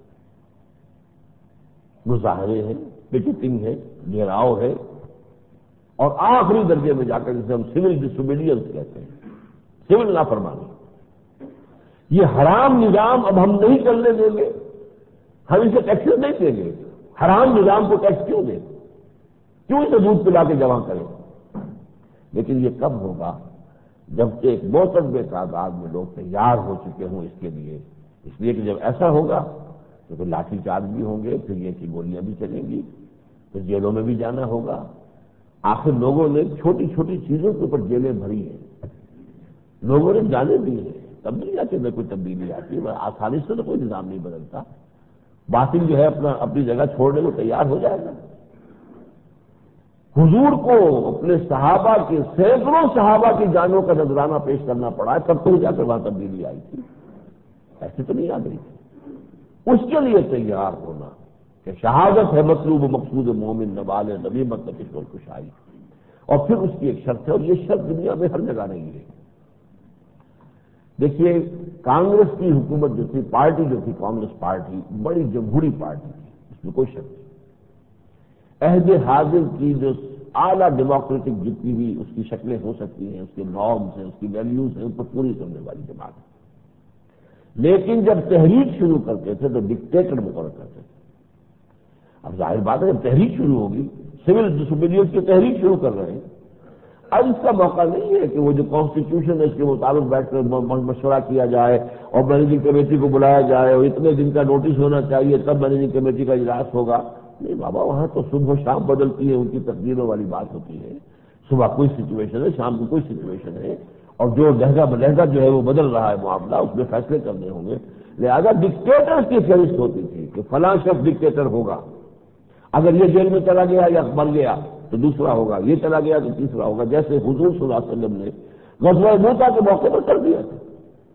[SPEAKER 1] مظاہرے ہیں، پکیٹنگ ہے، گھیراؤ ہے، اور آخری درجے میں جا کر جسے ہم سول ڈسوبیڈینس کہتے ہیں، سول نافرمانی۔ یہ حرام نظام اب ہم نہیں چلنے دیں گے، ہم اسے ٹیکسز نہیں دیں گے۔ حرام نظام کو ٹیکس کیوں دیں؟ کیوں اسے دودھ پلا کے جمع کریں؟ لیکن یہ کب ہوگا؟ جبکہ ایک معتدل تعداد میں لوگ تیار ہو چکے ہوں اس کے لیے۔ اس لیے کہ جب ایسا ہوگا تو پھر لاٹھی چارج بھی ہوں گے، پھر یہ کہ گولیاں بھی چلیں گی، پھر جیلوں میں بھی جانا ہوگا۔ آخر لوگوں نے چھوٹی چھوٹی چیزوں کے اوپر جیلیں بھری ہیں، لوگوں نے جانے دی ہیں، تب نہیں آتی میں کوئی تبدیلی آتی ہے، آسانی سے تو کوئی نظام نہیں بدلتا۔ باطل جو ہے اپنا اپنی جگہ چھوڑنے کو تیار ہو جائے گا۔ حضور کو اپنے صحابہ کے سینکڑوں صحابہ کی جانوں کا نذرانہ پیش کرنا پڑا ہے، تب تو جا کر وہاں تبدیلی آئی تھی، ایسے تو نہیں آ گئی تھی۔ اس کے لیے تیار ہونا کہ شہادت ہے مطلوب و مقصود مومن، نوال نبی مطلب کشور کشائی، اور پھر اس کی ایک شرط ہے، اور یہ شرط دنیا میں ہر جگہ نہیں ہے۔ دیکھیے کانگریس کی حکومت جو تھی، پارٹی جو تھی کانگریس پارٹی، بڑی جمہوری پارٹی تھی، اس میں کوئی شک نہیں۔ عہد حاضر کی جو اعلیٰ ڈیموکریٹک جتنی بھی اس کی شکلیں ہو سکتی ہیں، اس کے نارمز ہیں، اس کی ویلیوز ہیں، ان پر پوری کرنے والی جماعت ہے۔ لیکن جب تحریک شروع کرتے تھے تو ڈکٹیٹر مقرر کرتے تھے۔ اب ظاہر بات ہے جب تحریک شروع ہوگی، سول ڈسوبیڈینس کی تحریک شروع کر رہے ہیں، اب اس کا موقع نہیں ہے کہ وہ جو کانسٹیٹیوشن ہے اس کے مطابق بیٹھ کر مشورہ کیا جائے اور مینیجنگ کمیٹی کو بلایا جائے اور اتنے دن کا نوٹس ہونا چاہیے تب مینیجنگ کمیٹی کا اجلاس ہوگا۔ نہیں بابا، وہاں تو صبح و شام بدلتی ہے، ان کی تقدیروں والی بات ہوتی ہے۔ صبح کوئی سچویشن ہے، شام کو کوئی سچویشن ہے، اور جو لہجہ بلہجہ جو ہے وہ بدل رہا ہے معاملہ، اس میں فیصلے کرنے ہوں گے۔ لہذا ڈکٹیٹر کی فہرست ہوتی تھی کہ فلاں شخص ڈکٹیٹر ہوگا، اگر یہ جیل میں چلا گیا یا مر گیا تو دوسرا ہوگا، یہ چلا گیا تو تیسرا ہوگا، جیسے حضور صلی اللہ علیہ وسلم نے غزوہ موتا کے موقع پر کر دیا تھا۔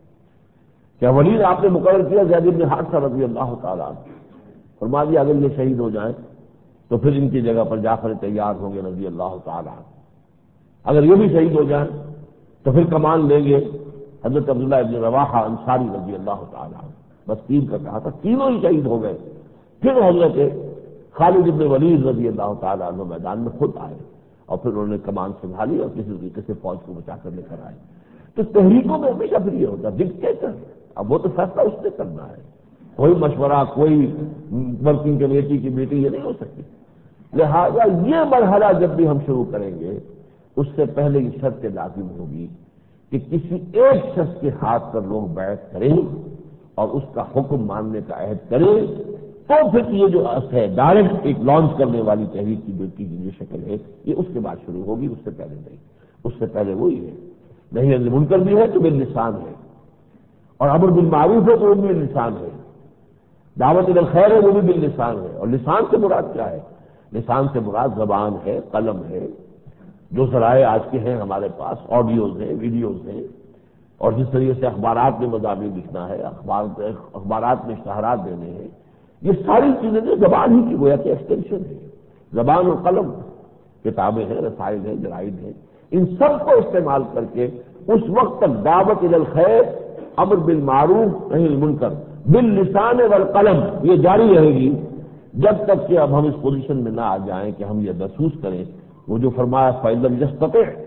[SPEAKER 1] کیا ولید آپ نے مقرر کیا زید بن حارثہ رضی اللہ تعالیٰ عنہ، فرما دیا اگر یہ شہید ہو جائیں تو پھر ان کی جگہ پر جعفر تیار ہوں گے رضی اللہ تعالیٰ عنہ، اگر یہ بھی شہید ہو جائیں تو پھر کمان لیں گے حضرت عبداللہ ابن رواحہ انصاری رضی اللہ تعالیٰ عنہ۔ بس تین کا کہا تھا، تینوں ہی شہید ہو گئے۔ پھر حضرت خالد ابن ولید رضی اللہ تعالیٰ عنہ میدان میں خود آئے اور پھر انہوں نے کمان سنبھالی اور کسی طریقے سے فوج کو بچا کر لے کر آئے۔ تو تحریکوں میں ہمیشہ پھر یہ ہوتا ڈکٹیٹر، اب وہ تو فیصلہ اس نے کرنا ہے، کوئی مشورہ، کوئی ورکنگ کمیٹی کی میٹنگ یہ نہیں ہو سکتی۔ لہذا یہ مرحلہ جب بھی ہم شروع کریں گے اس سے پہلے یہ شرط لازم ہوگی کہ کسی ایک شخص کے ہاتھ پر لوگ بیعت کریں اور اس کا حکم ماننے کا عہد کریں، تو پھر یہ جو ہے ڈائریکٹ ایک لانچ کرنے والی تحریک کی جو کی جو شکل ہے یہ اس کے بعد شروع ہوگی، اس سے پہلے نہیں۔ اس سے پہلے وہی ہے، نہیں منکر بھی ہے تو باللسان ہے، اور امر بالمعروف ہے تو وہ بھی باللسان ہے، دعوت الی الخیر ہے وہ بھی باللسان ہے۔ اور لسان سے مراد کیا ہے؟ لسان سے مراد زبان ہے، قلم ہے، جو ذرائع آج کے ہیں ہمارے پاس، آڈیوز ہیں، ویڈیوز ہیں، اور جس طریقے سے اخبارات میں مضامین لکھنا ہے، اخبار اخبارات میں اشتہارات دینے ہیں، یہ ساری چیزیں جو زبان ہی کی گویا کہ ایکسٹینشن ہے۔ زبان اور قلم، کتابیں ہیں، رسائل ہیں، جرائد ہیں، ان سب کو استعمال کر کے اس وقت تک دعوت الی الخیر، امر بالمعروف نہی عن المنکر، باللسان والقلم یہ جاری رہے گی جب تک کہ اب ہم اس پوزیشن میں نہ آ جائیں کہ ہم یہ محسوس کریں، وہ جو فرمایا فَإِن لَّمْ يَسْتَطِعْ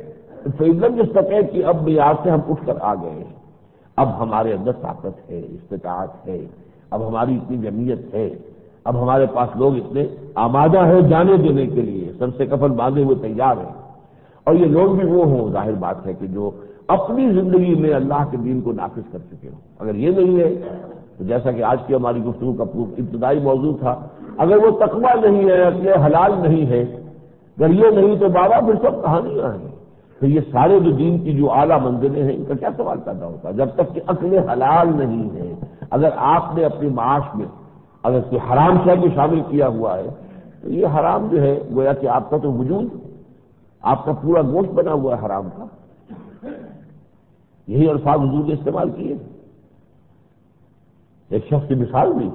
[SPEAKER 1] فعلم جس طرح کی اب معیار سے ہم اٹھ کر آ گئے ہیں، اب ہمارے اندر طاقت ہے، استطاعت ہے، اب ہماری اتنی جمعیت ہے، اب ہمارے پاس لوگ اتنے آمادہ ہیں جانے دینے کے لیے، سر سے کفن باندھے ہوئے تیار ہیں، اور یہ لوگ بھی وہ ہوں، ظاہر بات ہے کہ جو اپنی زندگی میں اللہ کے دین کو نافذ کر چکے ہوں۔ اگر یہ نہیں ہے تو جیسا کہ آج کی ہماری گفتگو کا ابتدائی موضوع تھا، اگر وہ تقویٰ نہیں ہے، عقل حلال نہیں ہے، اگر یہ نہیں تو بابا پھر سب کہانیاں ہیں، پھر یہ سارے جو دین کی جو اعلیٰ منزلیں ہیں ان کا کیا سوال پیدا ہوتا ہے؟ جب تک کہ عقل حلال نہیں ہے، اگر آپ نے اپنے معاش میں اگر کوئی حرام شے کو شامل کیا ہوا ہے تو یہ حرام جو ہے گویا کہ آپ کا تو وجود، آپ کا پورا گوشت بنا ہوا ہے حرام کا۔ یہی الفاظ حضور نے استعمال کیے۔ ایک شخص کی مثال بھی،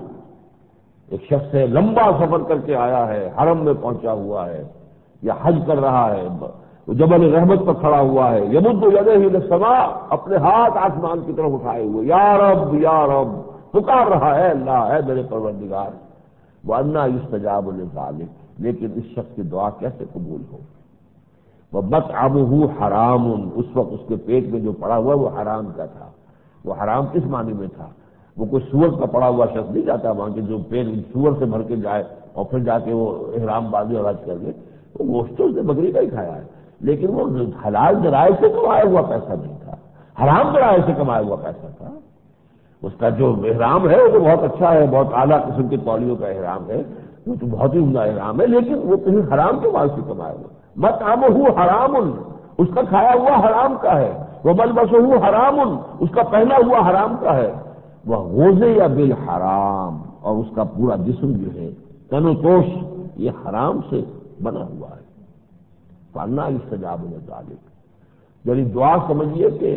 [SPEAKER 1] ایک شخص ہے لمبا سفر کر کے آیا ہے، حرم میں پہنچا ہوا ہے یا حج کر رہا ہے، جبل رحمت پر کھڑا ہوا ہے، یمد یدیہ الی السماء، اپنے ہاتھ آسمان کی طرف اٹھائے ہوئے، یا رب یا رب پکار رہا ہے، اللہ ہے میرے پروردگار، وَأَنَّىٰ يُسْتَجَابُ لِذَٰلِكَ، لیکن اس شخص کی دعا کیسے قبول ہو؟ وَمَطْعَمُهُ حَرَامٌ، اس وقت اس کے پیٹ میں جو پڑا ہوا وہ حرام کا تھا۔ وہ حرام کس معنی میں تھا؟ وہ کوئی سور کا پڑا ہوا شخص نہیں جاتا وہاں کے جو پیٹ سور سے بھر کے جائے اور پھر جا کے وہ احرام باندھے اور حج کر لے، وہ گوشت تو اس نے بکری کا ہی کھایا ہے، لیکن وہ حلال ذرائع سے کمایا ہوا پیسہ نہیں تھا، حرام ذرائع سے کمایا ہوا پیسہ تھا۔ اس کا جو احرام ہے وہ تو بہت اچھا ہے، بہت اعلیٰ قسم کے تولیوں کا احرام ہے، وہ تو بہت ہی عمدہ احرام ہے، لیکن وہ کہیں حرام کے مال سے کمایا ہوا۔ مطعمہ حرام، اس کا کھایا ہوا حرام کا ہے، وملبسہ حرام، اس کا پہنا ہوا حرام کا ہے، وہ غوزے یا بالحرام، اور اس کا پورا جسم جو ہے تن و توش یہ حرام سے بنا ہوا ہے۔ فَأَنَّىٰ يُسْتَجَابُ لِذَٰلِكَ، یعنی دعا سمجھیے کہ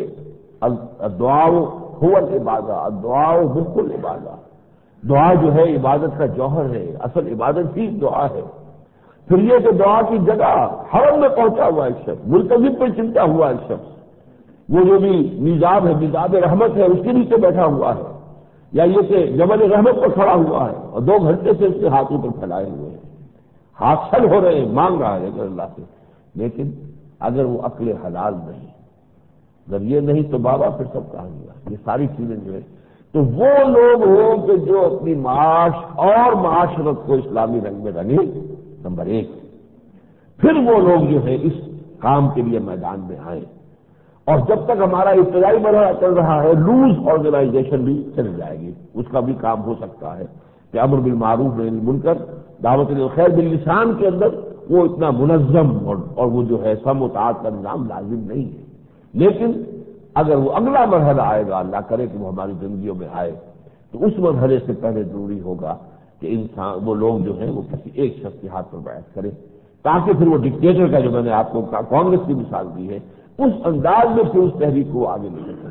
[SPEAKER 1] الدعاء هو العبادہ، الدعاء مخ العبادہ، دعا جو ہے عبادت کا جوہر ہے، اصل عبادت ہی دعا ہے۔ پھر یہ کہ دعا کی جگہ حرم میں پہنچا ہوا ایک شخص، ملتزم پر چمٹا ہوا ایک شخص، وہ جو بھی میزاب ہے، میزاب رحمت ہے، اس کے نیچے بیٹھا ہوا ہے، یا یہ کہ جبل رحمت پر کھڑا ہوا ہے اور دو گھنٹے سے اس کے ہاتھوں پر پھیلائے ہوئے ہیں، ہاتھ چھل ہو رہے ہیں، مانگ رہا ہے اللہ سے، لیکن اگر وہ عقل حلال نہیں، اگر یہ نہیں تو بابا پھر سب کہانیاں، یہ ساری چیزیں جو ہے تو وہ لوگ ہوں کہ جو اپنی معاش اور معاشرت کو اسلامی رنگ میں رنگے، نمبر ایک، پھر وہ لوگ جو ہے اس کام کے لیے میدان میں آئیں، اور جب تک ہمارا ابتدائی مرحلہ چل رہا ہے لوز آرگنائزیشن بھی چل جائے گی، اس کا بھی کام ہو سکتا ہے کہ امر بالمعروف نہی عن المنکر، دعوت الخیر باللسان کے اندر وہ اتنا منظم اور, اور وہ جو ہے سم و طاعت کا نظام لازم نہیں ہے، لیکن اگر وہ اگلا مرحلہ آئے گا، اللہ کرے کہ وہ ہماری زندگیوں میں آئے، تو اس مرحلے سے پہلے ضروری ہوگا کہ انسان وہ لوگ جو ہیں وہ کسی ایک شخص کے ہاتھ پر بیعت کریں، تاکہ پھر وہ ڈکٹیٹر کا جو میں نے آپ کو کانگریس کی مثال دی ہے اس انداز میں پھر اس تحریک کو آگے لے سکیں۔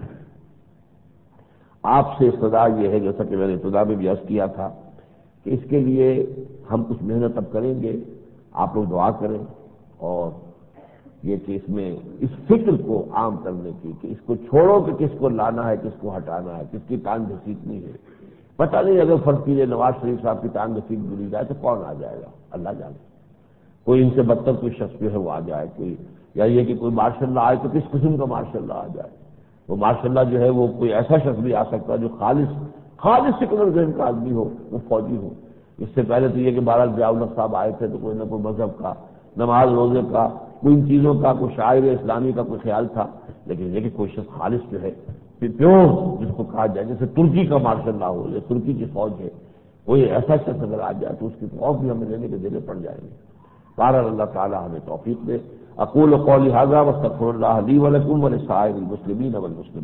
[SPEAKER 1] آپ سے استدعا یہ ہے، جیسا کہ میں نے ابتدا میں بھی عرض کیا تھا، کہ اس کے لیے ہم کچھ محنت اب کریں گے، آپ لوگ دعا کریں، اور یہ کہ اس میں اس فکر کو عام کرنے کی کہ اس کو چھوڑو کہ کس کو لانا ہے، کس کو ہٹانا ہے، کس کی ٹانگ گھسیٹنی ہے۔ پتہ نہیں اگر فرض کیجیے نواز شریف صاحب کی ٹانگ گھسیٹ بری جائے تو کون آ جائے گا، اللہ جانے، کوئی ان سے بدتر کوئی شخص جو ہے وہ آ جائے، کوئی یا یہ کہ کوئی ماشاء اللہ آئے تو کس قسم کا ماشاء اللہ آ جائے، وہ ماشاء اللہ جو ہے وہ کوئی ایسا شخص بھی آ سکتا ہے جو خالص خالص سیکولر ذہن کا آدمی ہو، وہ فوجی ہو۔ اس سے پہلے تو یہ کہ بہرحال ضیاء الحق صاحب آئے تھے تو کوئی نہ کوئی مذہب کا، نماز روزے کا، کوئی ان چیزوں کا، کوئی شاعر اسلامی کا کوئی خیال تھا، لیکن یہ کہ کوئی شخص خالص جو ہے پیور جس کو کہا جائے، جیسے ترکی کا مارشل لا ہو یا ترکی کی فوج ہے، کوئی ایسا شخص اگر آ جائے تو اس کی خوف بھی ہمیں لینے کے دینے پڑ جائیں گے۔ بہرحال اللہ تعالی ہمیں توفیق دے۔ اقول قولی ھذا واستغفر اللہ لی ولکم ولسائر المسلمین والمسلمات۔